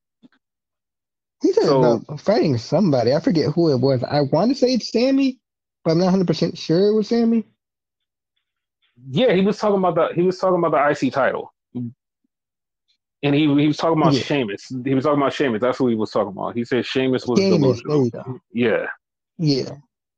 B: He said
A: So
B: about fighting somebody. I forget who it was. I want to say it's Sammy, but I'm not one hundred percent sure it was Sammy.
A: yeah, he was talking about the he was talking about the I C title, and he he was talking about
B: Yeah,
A: Sheamus. He was talking about Sheamus. That's who he was talking about. He said Sheamus was
B: Sheamus. There
A: delusional.
B: you go.
A: Yeah.
B: Yeah.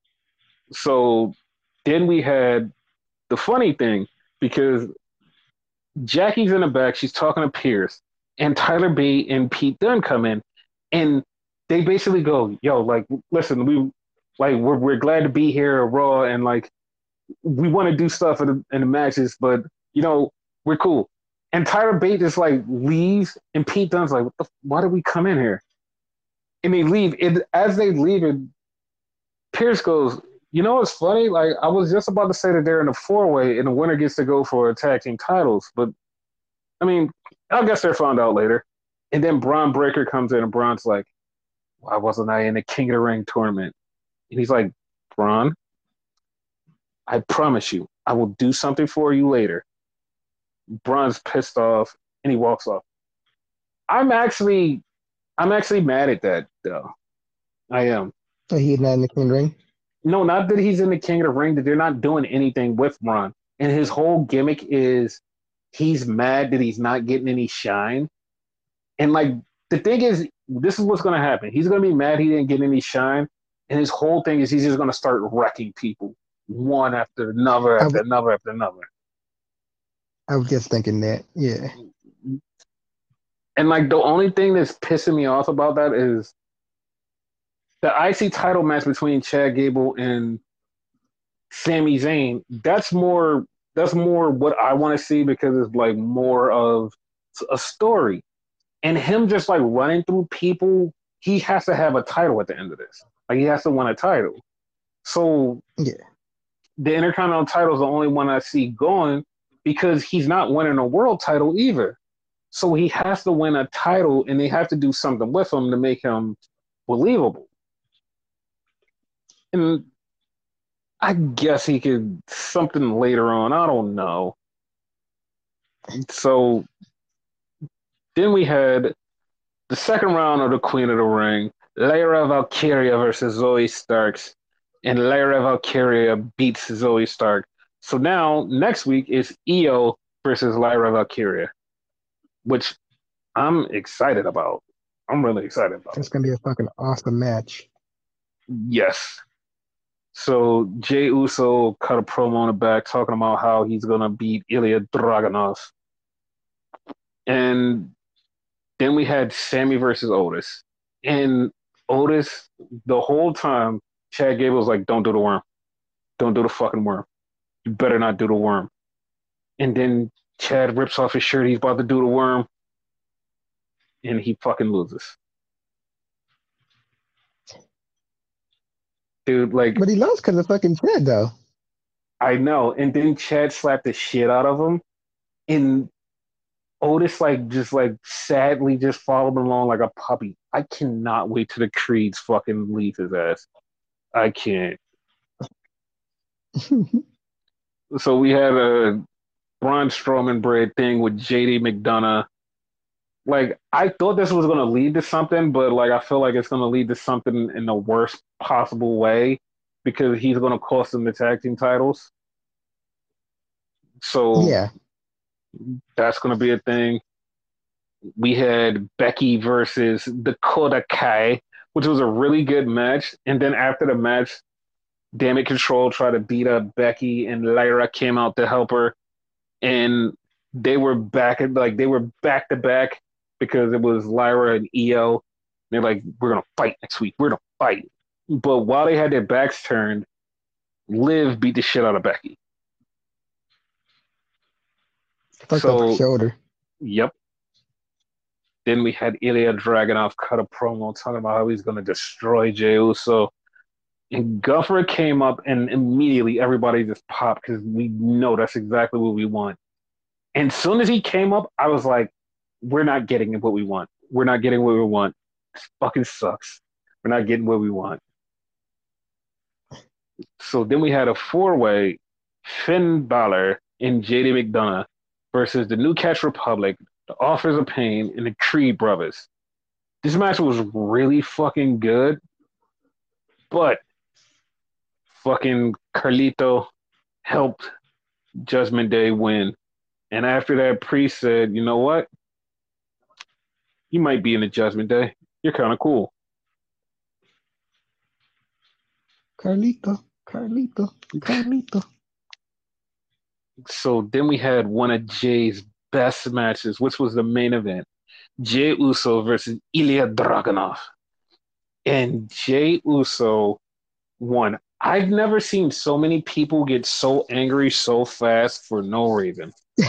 A: So then we had the funny thing because Jackie's in the back. She's talking to Pierce, and Tyler Bate and Pete Dunne come in, and they basically go, "Yo, like, listen, we like we're we're glad to be here at Raw, and like we want to do stuff in the, in the matches, but you know we're cool." And Tyler Bate just like leaves, and Pete Dunne's like, "What the? Why did we come in here?" And they leave. And as they leave, and Pierce goes, "You know what's funny? Like I was just about to say that they're in a four way, and the winner gets to go for attacking titles, but." I mean, I guess they're found out later. And then Braun Breaker comes in, and Braun's like, "Why wasn't I in the King of the Ring tournament?" And he's like, "Braun, I promise you, I will do something for you later." Braun's pissed off, and he walks off. I'm actually, I'm actually mad at that though. I am.
B: So he's not in the King Ring.
A: No, not that he's in the King of the Ring, that they're not doing anything with Braun. And his whole gimmick is he's mad that he's not getting any shine. And like the thing is, this is what's going to happen. He's going to be mad he didn't get any shine, and his whole thing is he's just going to start wrecking people one after another
B: I,
A: after
B: w-
A: another after another.
B: I was just thinking that. Yeah.
A: And like the only thing that's pissing me off about that is the I C title match between Chad Gable and Sami Zayn. That's more. That's more what I want to see because it's like more of a story. And him just like running through people, he has to have a title at the end of this. Like he has to win a title. So
B: Yeah.
A: the Intercontinental title is the only one I see going because he's not winning a world title either. So he has to win a title, and they have to do something with him to make him believable. And I guess he could something later on. I don't know. So then we had the second round of the Queen of the Ring, Lyra Valkyria versus Zoe Starks, and Lyra Valkyria beats Zoe Stark. So now next week is Io versus Lyra Valkyria, which I'm excited about. I'm really excited about.
B: That's gonna be a fucking awesome match.
A: Yes. So Jey Uso cut a promo on the back talking about how he's gonna beat Ilya Dragunov, and then we had Sammy versus Otis, and Otis the whole time Chad Gable was like, "Don't do the worm, don't do the fucking worm. You better not do the worm." And then Chad rips off his shirt. He's about to do the worm, and he fucking loses. Dude, like,
B: But he lost because of fucking Chad, though.
A: I know. And then Chad slapped the shit out of him, and Otis like just like sadly just followed along like a puppy. I cannot wait till the Creeds fucking leave his ass. I can't. So we had a Braun Strowman braid thing with J D McDonough. Like I thought this was gonna lead to something, but like I feel like it's gonna lead to something in the worst possible way because he's gonna cost them the tag team titles. So
B: Yeah.
A: that's gonna be a thing. We had Becky versus Dakota Kai, which was a really good match. And then after the match, Damage Control tried to beat up Becky, and Lyra came out to help her. And they were back at like they were back to back because it was Lyra and Io. They're like, we're gonna fight next week. We're gonna fight. But while they had their backs turned, Liv beat the shit out of Becky.
B: Fucked up her
A: So,
B: shoulder.
A: yep. Then we had Ilya Dragunov cut a promo talking about how he's gonna destroy Jey Uso. And Gunther came up, and immediately everybody just popped because we know that's exactly what we want. And as soon as he came up, I was like, we're not getting what we want. We're not getting what we want. This fucking sucks. We're not getting what we want. So then we had a four-way Finn Balor and J D McDonough versus the New Catch Republic, the Authors of Pain, and the Creed Brothers. This match was really fucking good, but fucking Carlito helped Judgment Day win. And after that, Priest said, you know what? You might be in the Judgment Day. You're kind of cool.
B: Carlito, Carlito, Carlito.
A: So then we had one of Jay's best matches, which was the main event. Jey Uso versus Ilya Dragunov. And Jey Uso won. I've never seen so many people get so angry so fast for no reason.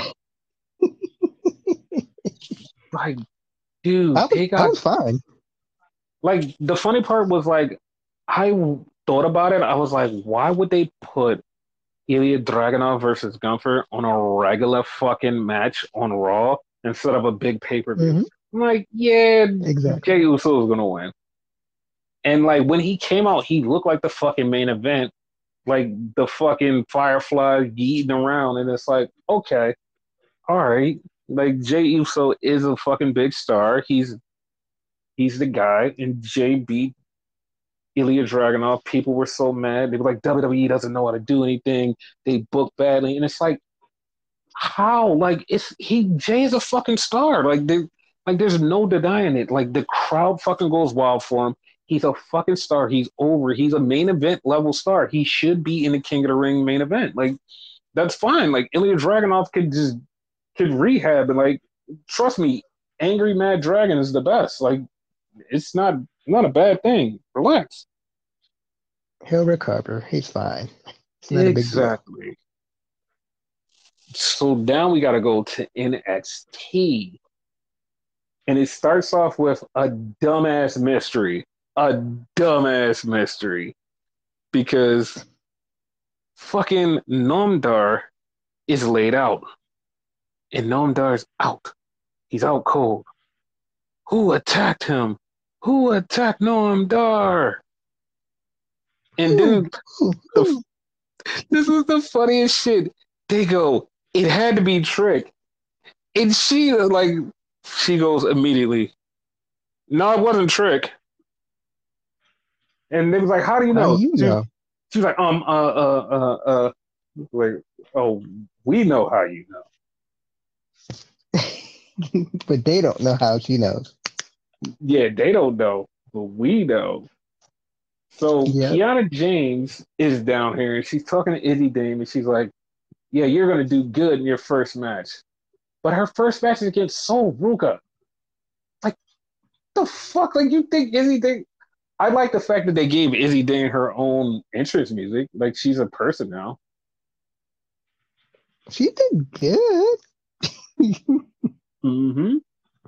A: Like, dude,
B: I was,
A: they got,
B: I was fine.
A: like, the funny part was, like, I thought about it. I was like, why would they put Ilya Dragunov versus Gunther on a regular fucking match on Raw instead of a big pay-per-view?
B: Mm-hmm.
A: I'm like, yeah,
B: exactly.
A: Jey Uso is going to win. And, like, when he came out, he looked like the fucking main event, like the fucking Firefly yeeting around. And it's like, okay, all right. Like, Jey Uso is a fucking big star. He's he's the guy. And Jey beat Ilya Dragunov. People were so mad. They were like, W W E doesn't know how to do anything. They book badly. And it's like, how? Like, it's he Jay is a fucking star. Like, they, like there's no denying it. Like, the crowd fucking goes wild for him. He's a fucking star. He's over. He's a main event level star. He should be in the King of the Ring main event. Like, that's fine. Like, Ilya Dragunov could just could rehab and like trust me, Angry Mad Dragon is the best. Like, it's not not a bad thing. Relax.
B: He'll recover. He's fine. It's not
A: Exactly.
B: a big deal.
A: So now we got to go to N X T. And it starts off with a dumbass mystery. A dumbass mystery. Because fucking Nomdar is laid out, and Nomdar's out. He's out cold. Who attacked him? Who attacked Nomdar? And
B: Ooh,
A: then
B: ooh,
A: the
B: ooh.
A: this was the funniest shit. They go, it had to be Trick, and she like she goes immediately. No, it wasn't Trick. And they was like, how do you
B: How
A: know?
B: you
A: She,
B: know?
A: she was like, um, uh, uh, uh, uh, like, oh, we know how you know.
B: But they don't know how she knows.
A: Yeah, they don't know, but we know. So
B: Yep.
A: Kiana James is down here and she's talking to Izzy Dame and she's like, yeah, you're going to do good in your first match. But her first match is against Sol Ruka. Like, the fuck? Like, you think Izzy Dame. I like the fact that they gave Izzy Dane her own entrance music. Like, she's a person now.
B: She did good.
A: Mm-hmm.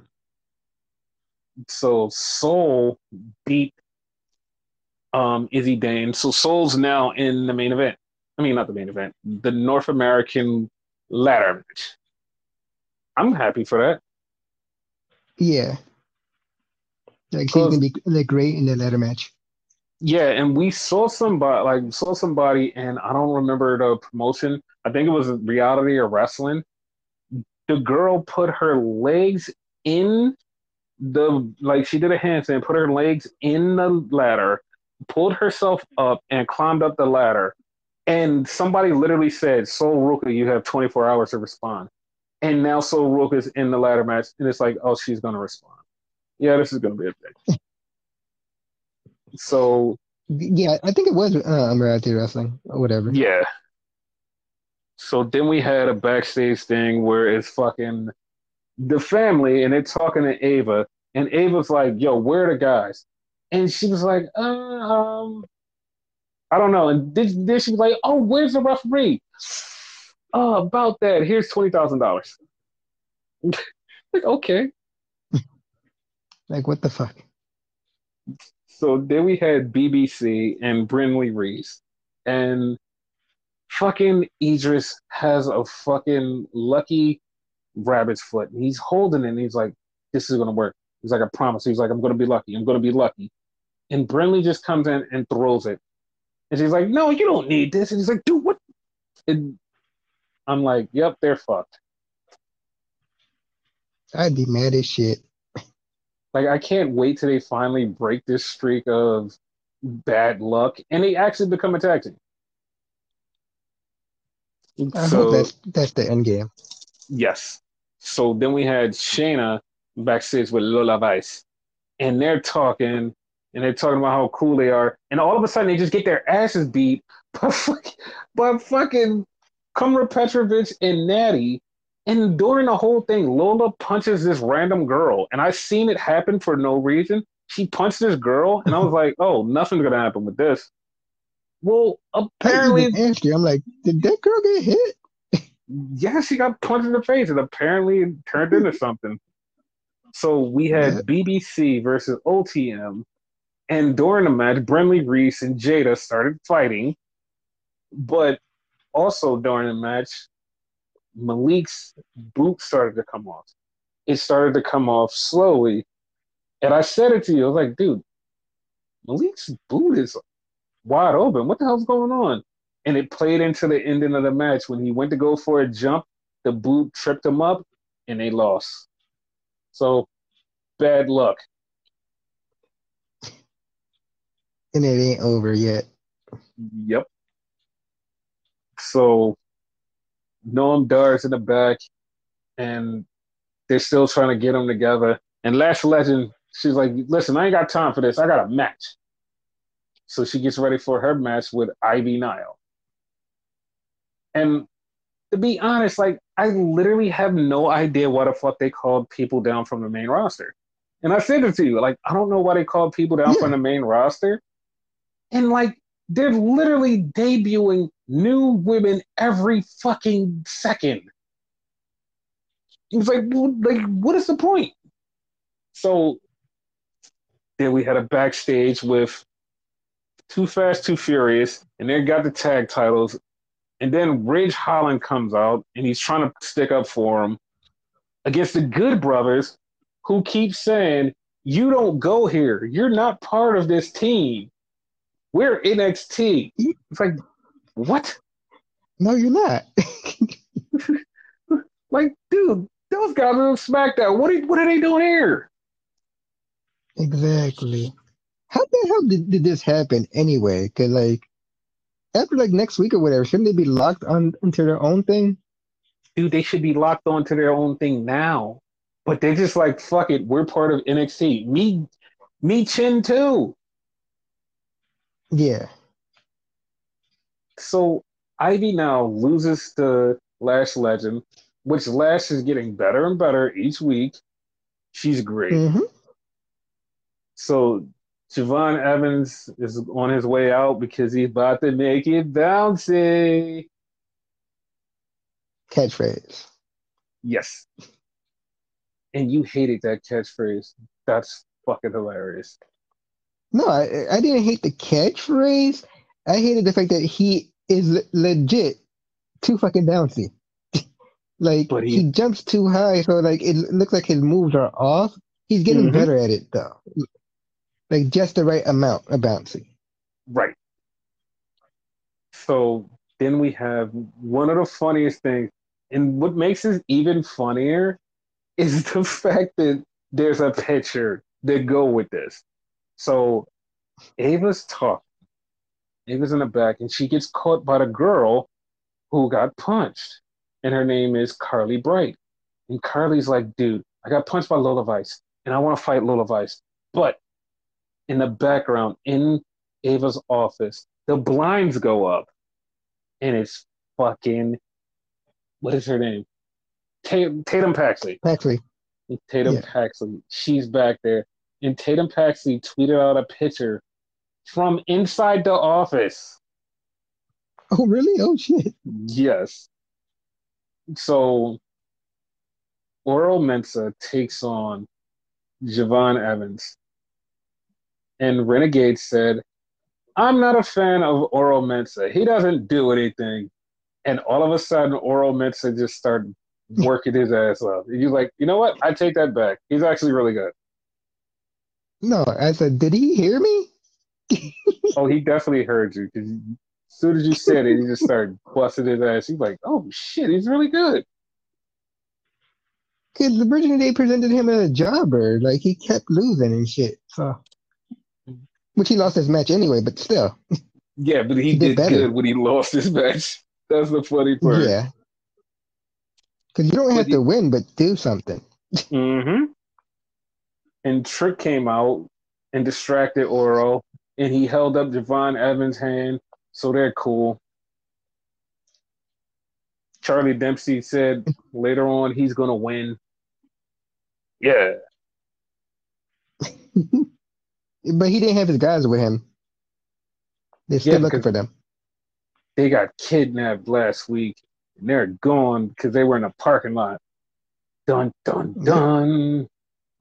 A: So Soul beat um, Izzy Dane. So Soul's now in the main event. I mean, not the main event, the North American ladder match. I'm happy for that.
B: Yeah. Like she's gonna
A: Because
B: be like great in the ladder match.
A: yeah, and we saw somebody like saw somebody, and I don't remember the promotion. I think it was reality or wrestling. The girl put her legs in the like she did a handstand, put her legs in the ladder, pulled herself up, and climbed up the ladder. And somebody literally said, "Soul Ruka, you have twenty-four hours to respond." And now Soul Ruka's in the ladder match, and it's like, oh, she's gonna respond. Yeah, this is gonna be a thing. So
B: Yeah, I think it was uh, Emirati Wrestling or whatever.
A: yeah. So then we had a backstage thing where it's fucking the family and they're talking to Ava, and Ava's like, "Yo, where are the guys?" And she was like, uh, "Um, I don't know." And then, then she was like, "Oh, where's the referee?" Oh, about that. Here's twenty thousand dollars. Like, okay.
B: Like what the fuck?
A: So then we had B B C and Brinley Reese, and fucking Idris has a fucking lucky rabbit's foot, and he's holding it, and he's like, "This is gonna work." He's like, "I promise." He's like, "I'm gonna be lucky. I'm gonna be lucky." And Brinley just comes in and throws it. And she's like, "No, you don't need this." And he's like, "Dude, what?" And I'm like, "Yep, they're fucked."
B: I'd be mad as shit.
A: Like, I can't wait till they finally break this streak of bad luck and they actually become a tag team.
B: I hope
A: So,
B: that's that's the end game.
A: yes. So then we had Shayna backstage with Lola Vice, and they're talking and they're talking about how cool they are. And all of a sudden, they just get their asses beat by, fuck, by fucking Kumra Petrovich and Natty. And during the whole thing, Lola punches this random girl. And I seen it happen for no reason. She punched this girl, and I was like, oh, nothing's going to happen with this. Well,
B: I even
A: apparently,
B: asked her, I'm like, did that girl get hit?
A: yeah, she got punched in the face, and apparently it turned into something. So we
B: Yeah.
A: had B B C versus O T M. And during the match, Brenley Reese and Jada started fighting. But also during the match, Malik's boot started to come off. It started to come off slowly. And I said it to you. I was like, dude, Malik's boot is wide open. What the hell's going on? And it played into the ending of the match. When he went to go for a jump, the boot tripped him up and they lost. So bad luck.
B: And it ain't over yet.
A: Yep. So Noam Dar's in the back and they're still trying to get them together. And Lash Legend, she's like, listen, I ain't got time for this. I got a match. So she gets ready for her match with Ivy Nile. And to be honest, like, I literally have no idea why the fuck they called people down from the main roster. And I said it to you, like, I don't know why they called people down from
B: Yeah.
A: the main roster. And like, they're literally debuting new women every fucking second. It's like, like, what is the point? So then we had a backstage with Too Fast, Too Furious, and they got the tag titles. And then Ridge Holland comes out and he's trying to stick up for him against the Good Brothers, who keep saying, "You don't go here. You're not part of this team. We're N X T." It's like, what?
B: No, you're not.
A: Like, dude, those guys are SmackDown. What are, what are they doing here?
B: Exactly. How the hell did, did this happen anyway? Because, like, after, like, next week or whatever, shouldn't they be locked on into their own thing?
A: Dude, they should be locked onto their own thing now. But they're just like, fuck it, we're part of N X T. Me, me, Chin too.
B: Yeah.
A: So Ivy now loses to Lash Legend, which Lash is getting better and better each week. She's great.
B: Mm-hmm.
A: So Javon Evans is on his way out because he's about to make it bouncy.
B: Catchphrase.
A: Yes. And you hated that catchphrase. That's fucking hilarious.
B: No, I, I didn't hate the catchphrase. I hated the fact that he is le- legit too fucking bouncy. Like,
A: But he,
B: he jumps too high, so, like, it looks like his moves are off. He's getting
A: mm-hmm,
B: better at it, though. Like, just the right amount of bouncy.
A: right. So then we have one of the funniest things, and what makes it even funnier is the fact that there's a picture that go with this. So Ava's talking. Ava's in the back, and she gets caught by the girl who got punched, and her name is Carly Bright. And Carly's like, "Dude, I got punched by Lola Vice, and I want to fight Lola Vice." But in the background, in Ava's office, the blinds go up, and it's fucking, what is her name? Tatum Paxley.
B: Actually,
A: Tatum
B: yeah.
A: Paxley. She's back there. And Tatum Paxley tweeted out a picture from inside the office.
B: Oh, really? Oh, shit.
A: Yes. So Oro Mensah takes on Javon Evans. And Renegade said, "I'm not a fan of Oro Mensah. He doesn't do anything." And all of a sudden, Oro Mensah just started working his ass up. And you're like, you know what? I take that back. He's actually really good.
B: No, I said, did he hear me?
A: Oh, he definitely heard you because as soon as you said it, he just started busting his ass. He's like, "Oh shit, he's really good."
B: Because originally they presented him as a jobber. Like, he kept losing and shit. So, which he lost his match anyway, but still,
A: Yeah, but he
B: he did
A: did
B: better.
A: good when he lost his match. That's the funny part.
B: Yeah. Because you don't
A: But
B: have
A: he,
B: to win, but do something.
A: mm-hmm. And Trick came out and distracted Oro, and he held up Javon Evans' hand, so they're cool. Charlie Dempsey said later on he's gonna win. Yeah,
B: But he didn't have his guys with him. They're
A: yeah,
B: still looking
A: because
B: for them.
A: they got kidnapped last week, and they're gone because they were in a parking lot. Dun dun
B: Yep.
A: dun.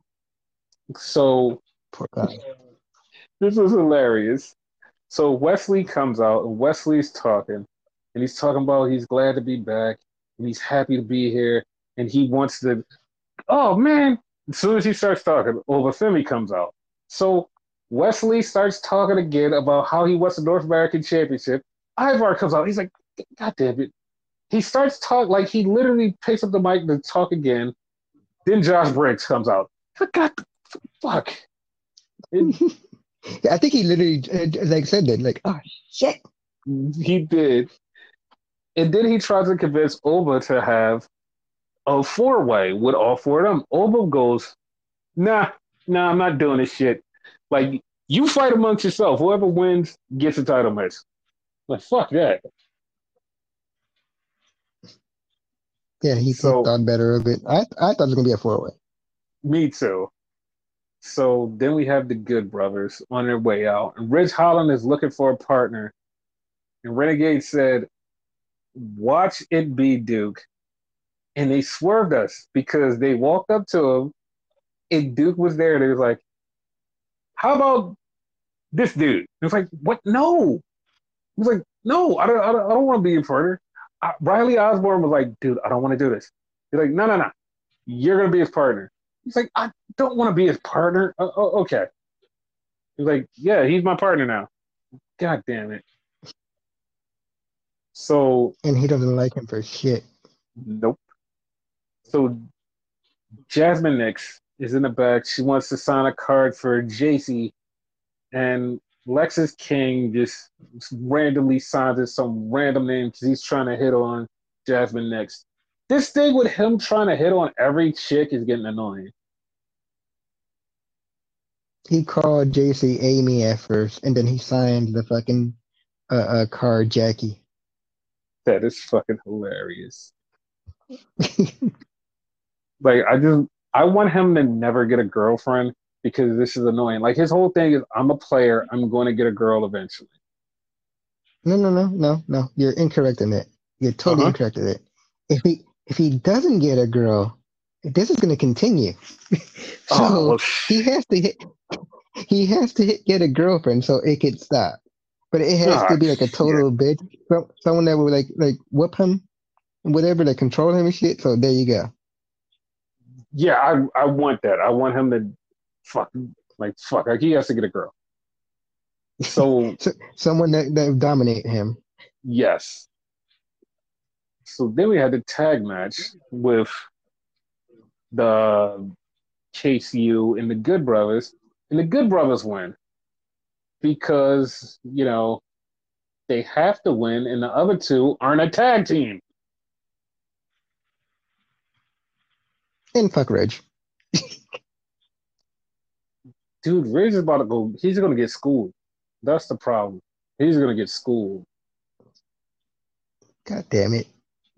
A: So
B: Poor guy.
A: this was hilarious. So Wesley comes out, and Wesley's talking, and he's talking about he's glad to be back, and he's happy to be here, and he wants to. Oh man! As soon as he starts talking, Obafemi comes out. So Wesley starts talking again about how he wants the North American Championship. Ivar comes out. He's like, "God damn it!" He starts talking like he literally picks up the mic to talk again. Then Josh Briggs comes out. He's like, "God, fuck!" It,
B: I think he literally uh, like said that, like, oh shit.
A: he did. And then he tries to convince Oba to have a four way with all four of them. Oba goes, "Nah, nah, I'm not doing this shit. Like, you fight amongst yourself. Whoever wins gets a title match." Like, fuck that.
B: Yeah, he, he
A: So,
B: thought better of it. I I thought it was gonna be a four way.
A: me too. So then we have the Good Brothers on their way out. And Ridge Holland is looking for a partner. And Renegade said, "Watch it be Duke." And they swerved us because they walked up to him and Duke was there. They was like, "How about this dude?" It was like, "What? No." He was like, "No, I don't, I don't, I don't want to be a partner." I, Riley Osborne was like, dude, I don't want to do this. He's like, no, no, no. You're gonna be his partner. He's like, I don't want to be his partner. Oh, oh, okay. He's like, yeah, he's my partner now. God damn it. So
B: And he doesn't like him for shit.
A: nope. So Jasmine Nix is in the back. She wants to sign a card for J C, and Lexus King just randomly signs it some random name because he's trying to hit on Jasmine Nix. This thing with him trying to hit on every chick is getting annoying.
B: He called J C Amy at first, and then he signed the fucking uh, uh card Jackie.
A: That is fucking hilarious. Like I just I want him to never get a girlfriend because this is annoying. Like his whole thing is I'm a player, I'm going to get a girl eventually.
B: No, no, no, no, no. You're incorrect in that. You're totally
A: Uh-huh.
B: incorrect in that. If he if he doesn't get a girl, this is going to continue.
A: Oh,
B: So
A: well
B: he has to hit. He has to hit, get a girlfriend so it could stop. But it has
A: oh,
B: to be like a
A: shit.
B: total bitch, so, someone that would like like whoop him, whatever, like control him and shit. So there you go.
A: Yeah, I I want that. I want him to fuck like fuck. Like he has to get a girl. So
B: So, someone that that would dominate him.
A: yes. So then we had the tag match with the K C U and the Good Brothers, and the Good Brothers win because you know they have to win, and the other two aren't a tag team.
B: And fuck Reg.
A: Dude, Ridge is about to go. He's going to get schooled. That's the problem. He's going to get schooled.
B: God damn it.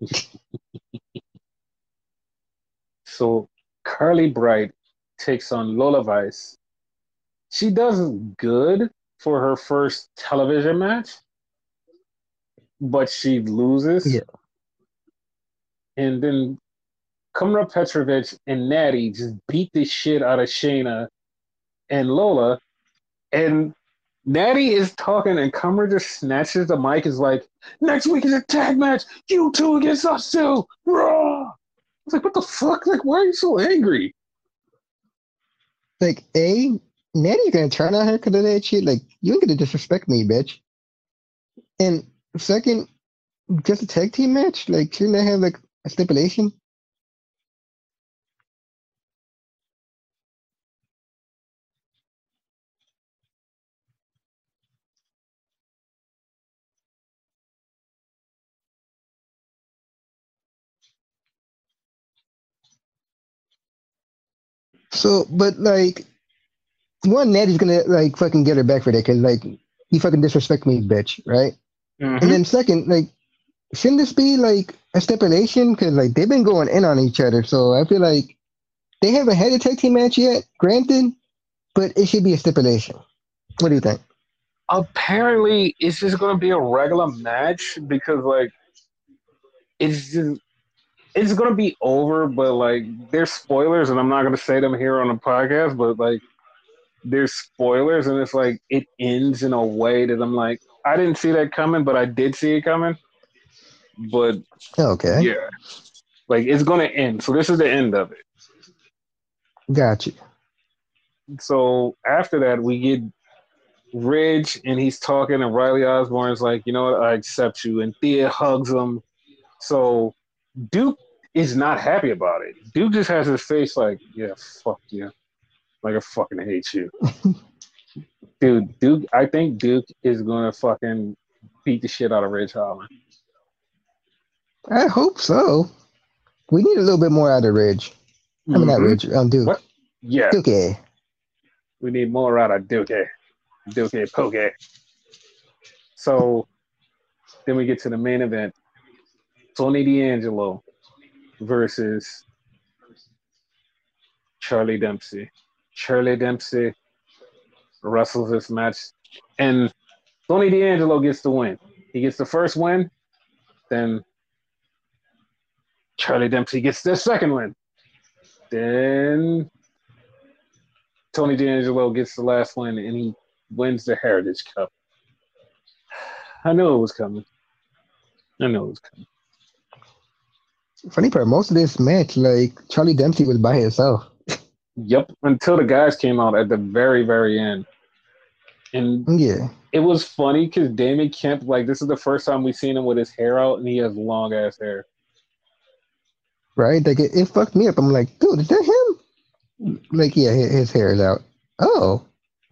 A: So Carly Bright takes on Lola Vice. She does good for her first television match, but she loses.
B: Yeah.
A: And then Kumra Petrovich and Natty just beat the shit out of Shayna and Lola. And Natty is talking, and Kumra just snatches the mic. Is like, next week is a tag match. You two against us two. Raw. I was like, what the fuck? Like, why are you so angry?
B: Like A, Natty gonna turn on her because of that shit. Like you ain't gonna disrespect me, bitch. And second, just a tag team match. Like shouldn't they have like a stipulation? So, but like one, Natty's gonna like fucking get her back for that because like you fucking disrespect me, bitch, right? And
A: Mm-hmm.
B: then second, like shouldn't this be like a stipulation? Because like they've been going in on each other, so I feel like they haven't had a tag team match yet. Granted, but it should be a stipulation. What do you think?
A: Apparently, it's just going to be a regular match because, like, it's just it's going to be over. But like, there's spoilers, and I'm not going to say them here on the podcast. But like, there's spoilers, and it's like it ends in a way that I'm like, I didn't see that coming, but I did see it coming. But
B: Okay,
A: yeah, like it's going to end. So this is the end of it.
B: got you.
A: So after that, we get Ridge, and he's talking, and Riley Osborne's like, you know what, I accept you, and Thea hugs him. So Duke is not happy about it. Duke just has his face like, yeah, fuck you, like I fucking hate you, dude. Duke, I think Duke is gonna fucking beat the shit out of Ridge Holland.
B: I hope so. We need a little bit more out of Ridge. I mean, not
A: Mm-hmm.
B: Ridge, um, Duke.
A: What? Yeah,
B: Duke. eh?
A: we need more out of Duke. Duke Poke. So then we get to the main event: Tony D'Angelo versus Charlie Dempsey. Charlie Dempsey wrestles this match, and Tony D'Angelo gets the win. He gets the first win, then Charlie Dempsey gets the second win. Then Tony D'Angelo gets the last win, and he wins the Heritage Cup. I knew it was coming. I knew it was coming.
B: Funny part, most of this match, like Charlie Dempsey was by himself.
A: Yep, until the guys came out at the very, very end. And
B: Yeah,
A: it was funny because Damon Kemp, like, this is the first time we've seen him with his hair out, and he has long ass hair.
B: right. Like it, it fucked me up. I'm like, dude, is that him? Like, yeah, his, his hair is out. Oh,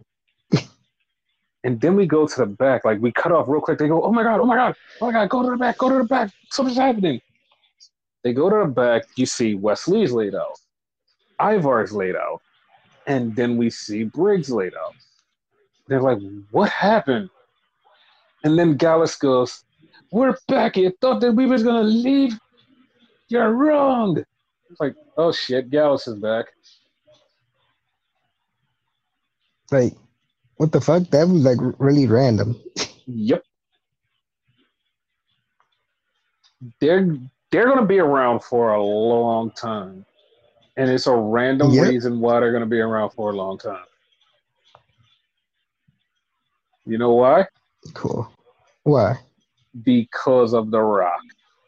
A: And then we go to the back, like, we cut off real quick. They go, oh my God, oh my God, oh my God, go to the back, go to the back. Something's happening. They go to the back, you see Wesley's laid out, Ivar's laid out, and then we see Briggs laid out. They're like, what happened? And then Gallus goes, we're back. You thought that we was going to leave? You're wrong. It's like, oh shit, Gallus is back.
B: like what the fuck? That was like really random.
A: Yep. They're they're going to be around for a long time. And it's a random
B: Yep.
A: reason why they're going to be around for a long time. You know why?
B: Cool. Why?
A: Because of The Rock.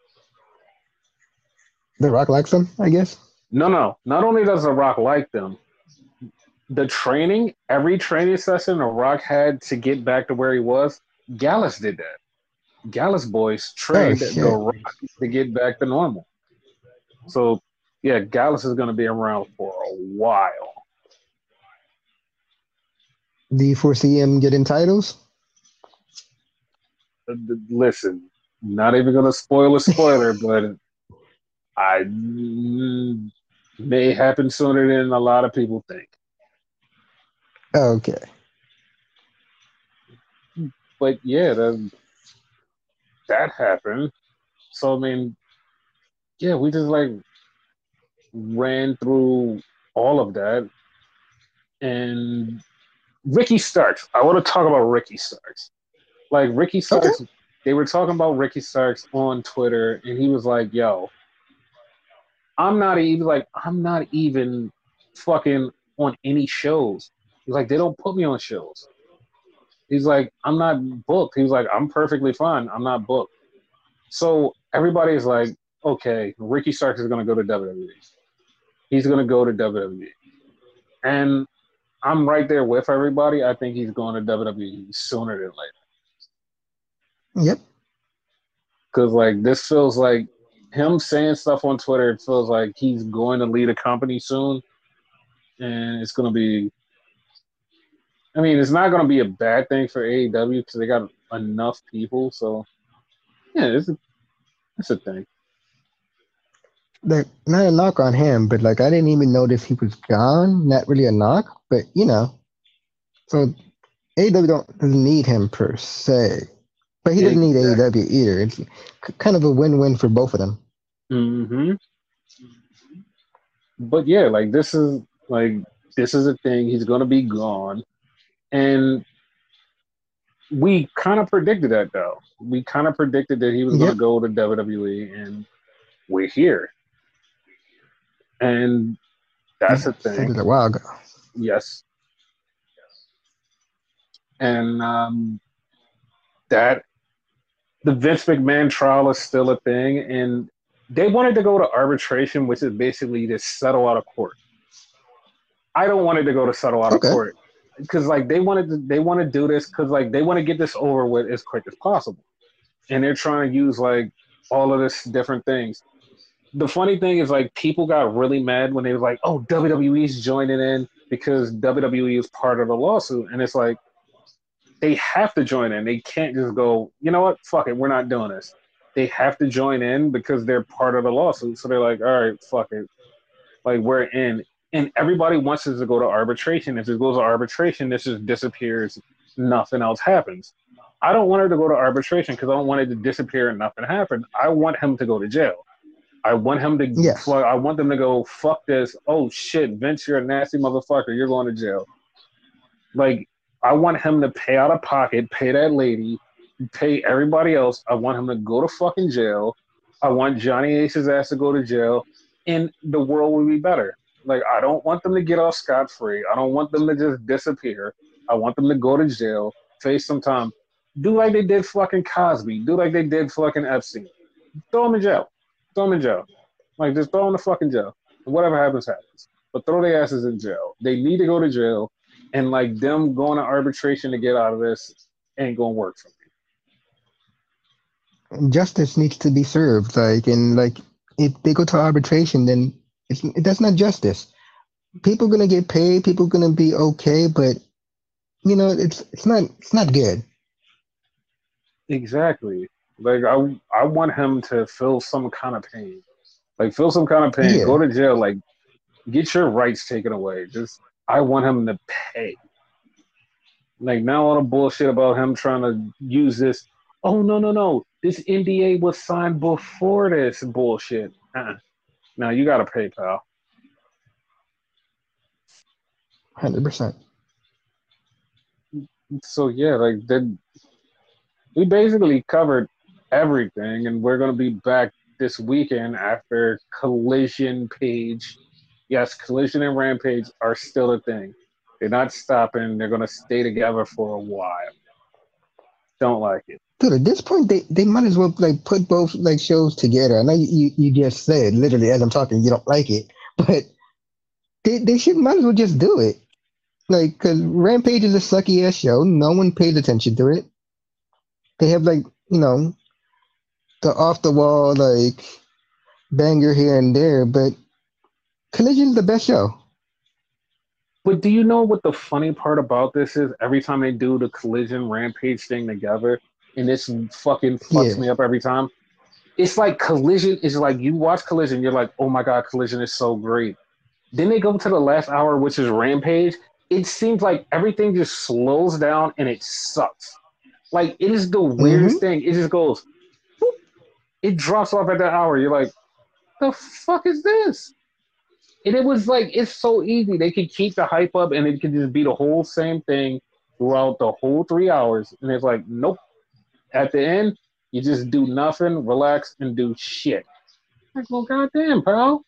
B: The Rock likes him, I guess.
A: No, no. Not only does The Rock like them, the training, every training session The Rock had to get back to where he was, Gallus did that. Gallus boys
B: Oh
A: trained The
B: shit.
A: Rock to get back to normal. So, yeah, Gallus is going to be around for a while.
B: Do you foresee him getting titles?
A: Listen, not even going to spoil a spoiler, but I mm, may happen sooner than a lot of people think.
B: Okay.
A: But yeah, that, that happened. So I mean, yeah, we just like ran through all of that. And Ricky Starks. I want to talk about Ricky Starks. Like Ricky
B: Okay.
A: Starks, they were talking about Ricky Starks on Twitter, and he was like, "Yo, I'm not even like I'm not even fucking on any shows." He's like, "They don't put me on shows." He's like, "I'm not booked." He was like, "I'm perfectly fine. I'm not booked." So everybody's like, "Okay, Ricky Starks is going to go to W W E. He's going to go to W W E." And I'm right there with everybody. I think he's going to W W E sooner than later.
B: Yep.
A: Because like this feels like him saying stuff on Twitter. It feels like he's going to lead a company soon, and it's going to be. I mean, it's not going to be a bad thing for A E W because they got enough people. So yeah, it's a, it's a thing.
B: Like not a knock on him, but like I didn't even notice he was gone. Not really a knock, but you know. So A E W don't doesn't need him per se, but he doesn't need
A: Exactly.
B: A E W either. It's k- kind of a win-win for both of them.
A: Mm-hmm. But yeah, like this is like this is a thing. He's going to be gone, and we kind of predicted that though. We kind of predicted that he was going to
B: Yep.
A: go to W W E, and we're here, and that's
B: Yeah,
A: a
B: said
A: thing.
B: it a while ago.
A: Yes, and um, that the Vince McMahon trial is still a thing, and they wanted to go to arbitration, which is basically to settle out of court. I don't want it to go to settle out of
B: Okay.
A: court because like they wanted to, they want to do this because like they want to get this over with as quick as possible, and they're trying to use like all of this different things. The funny thing is like people got really mad when they was like, "Oh, W W E's joining in because W W E is part of the lawsuit," and it's like they have to join in. They can't just go, you know what, fuck it, we're not doing this. They have to join in because they're part of the lawsuit. So they're like, all right, fuck it, like we're in. And everybody wants us to go to arbitration. If it goes to arbitration, this just disappears. Nothing else happens. I don't want her to go to arbitration because I don't want it to disappear and nothing happen. I want him to go to jail. I want him to.
B: Yes.
A: I want them to go. Fuck this. Oh shit, Vince, you're a nasty motherfucker. You're going to jail. Like I want him to pay out of pocket, pay that lady, pay everybody else. I want him to go to fucking jail. I want Johnny Ace's ass to go to jail, and the world will be better. Like I don't want them to get off scot free. I don't want them to just disappear. I want them to go to jail, face some time, do like they did fucking Cosby, do like they did fucking Epstein. Throw him in jail. Throw him in jail. Like, just throw them in the fucking jail. And whatever happens, happens. But throw their asses in jail. They need to go to jail. And, like, them going to arbitration to get out of this ain't going to work for
B: me. Justice needs to be served. Like, and, like, if they go to arbitration, then it's, that's not justice. People are going to get paid. People are going to be okay. But, you know, it's it's not it's not good.
A: Exactly. Like, I, I want him to feel some kind of pain. Like, feel some kind of pain.
B: Yeah.
A: Go to jail. Like, get your rights taken away. Just, I want him to pay. Like, now all the bullshit about him trying to use this. Oh, no, no, no. This N D A was signed before this bullshit. Uh-uh. Now, you got to pay, pal.
B: one hundred percent.
A: So, yeah, like, then we basically covered everything, and we're going to be back this weekend after Collision Page. Yes, Collision and Rampage are still a thing. They're not stopping. They're going to stay together for a while. Don't like it.
B: Dude, at this point, they, they might as well like put both like shows together. I know you, you just said literally as I'm talking, you don't like it, but they they should might as well just do it. Like, cause Rampage is a sucky ass show. No one pays attention to it. They have like you know the off the wall like banger here and there, but Collision is the best show.
A: But do you know what the funny part about this is? Every time they do the Collision Rampage thing together, and this fucking fucks
B: Yeah.
A: me up every time. It's like Collision is like you watch Collision, you're like, oh my god, Collision is so great. Then they go to the last hour, which is Rampage. It seems like everything just slows down and it sucks. Like it is the weirdest
B: mm-hmm.
A: thing. It just goes, whoop, it drops off at that hour. You're like, the fuck is this? And it was like it's so easy. They could keep the hype up and it could just be the whole same thing throughout the whole three hours. And it's like, nope. At the end, you just do nothing, relax, and do shit. Like, well, goddamn, pal.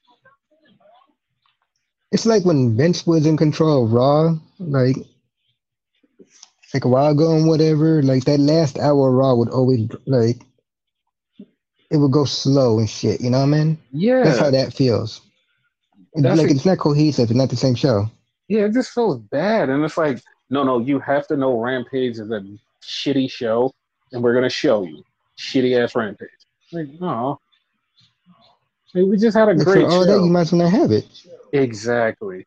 B: It's like when Vince was in control of Raw, like like a while ago and whatever. Like that last hour of Raw would always like it would go slow and shit. You know what I mean?
A: Yeah.
B: That's how that feels. It's like a, it's not cohesive. It's not the same show.
A: Yeah, it just feels bad, and it's like, no, no, you have to know Rampage is a shitty show, and we're gonna show you shitty ass Rampage. Like, no, like, we just had a
B: like
A: great
B: for all
A: show.
B: that, you might as well not have it.
A: Exactly.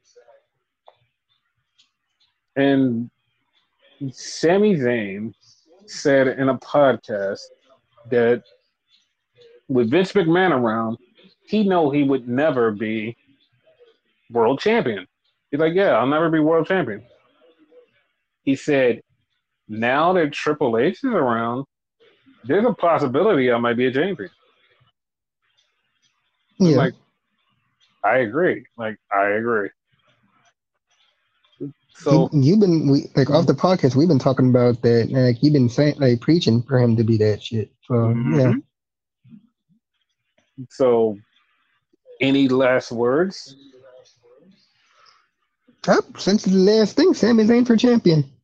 A: And Sami Zayn said in a podcast that with Vince McMahon around, he know he would never be world champion. He's like, yeah, I'll never be world champion. He said, now that Triple H is around, there's a possibility I might be a champion.
B: Yeah.
A: I'm like, I agree. Like, I agree. So
B: you, you've been we, like off the podcast. We've been talking about that. Like you've been saying, like preaching for him to be that shit. So mm-hmm. yeah.
A: So, any last words?
B: Up since the last thing, Sami Zayn for champion.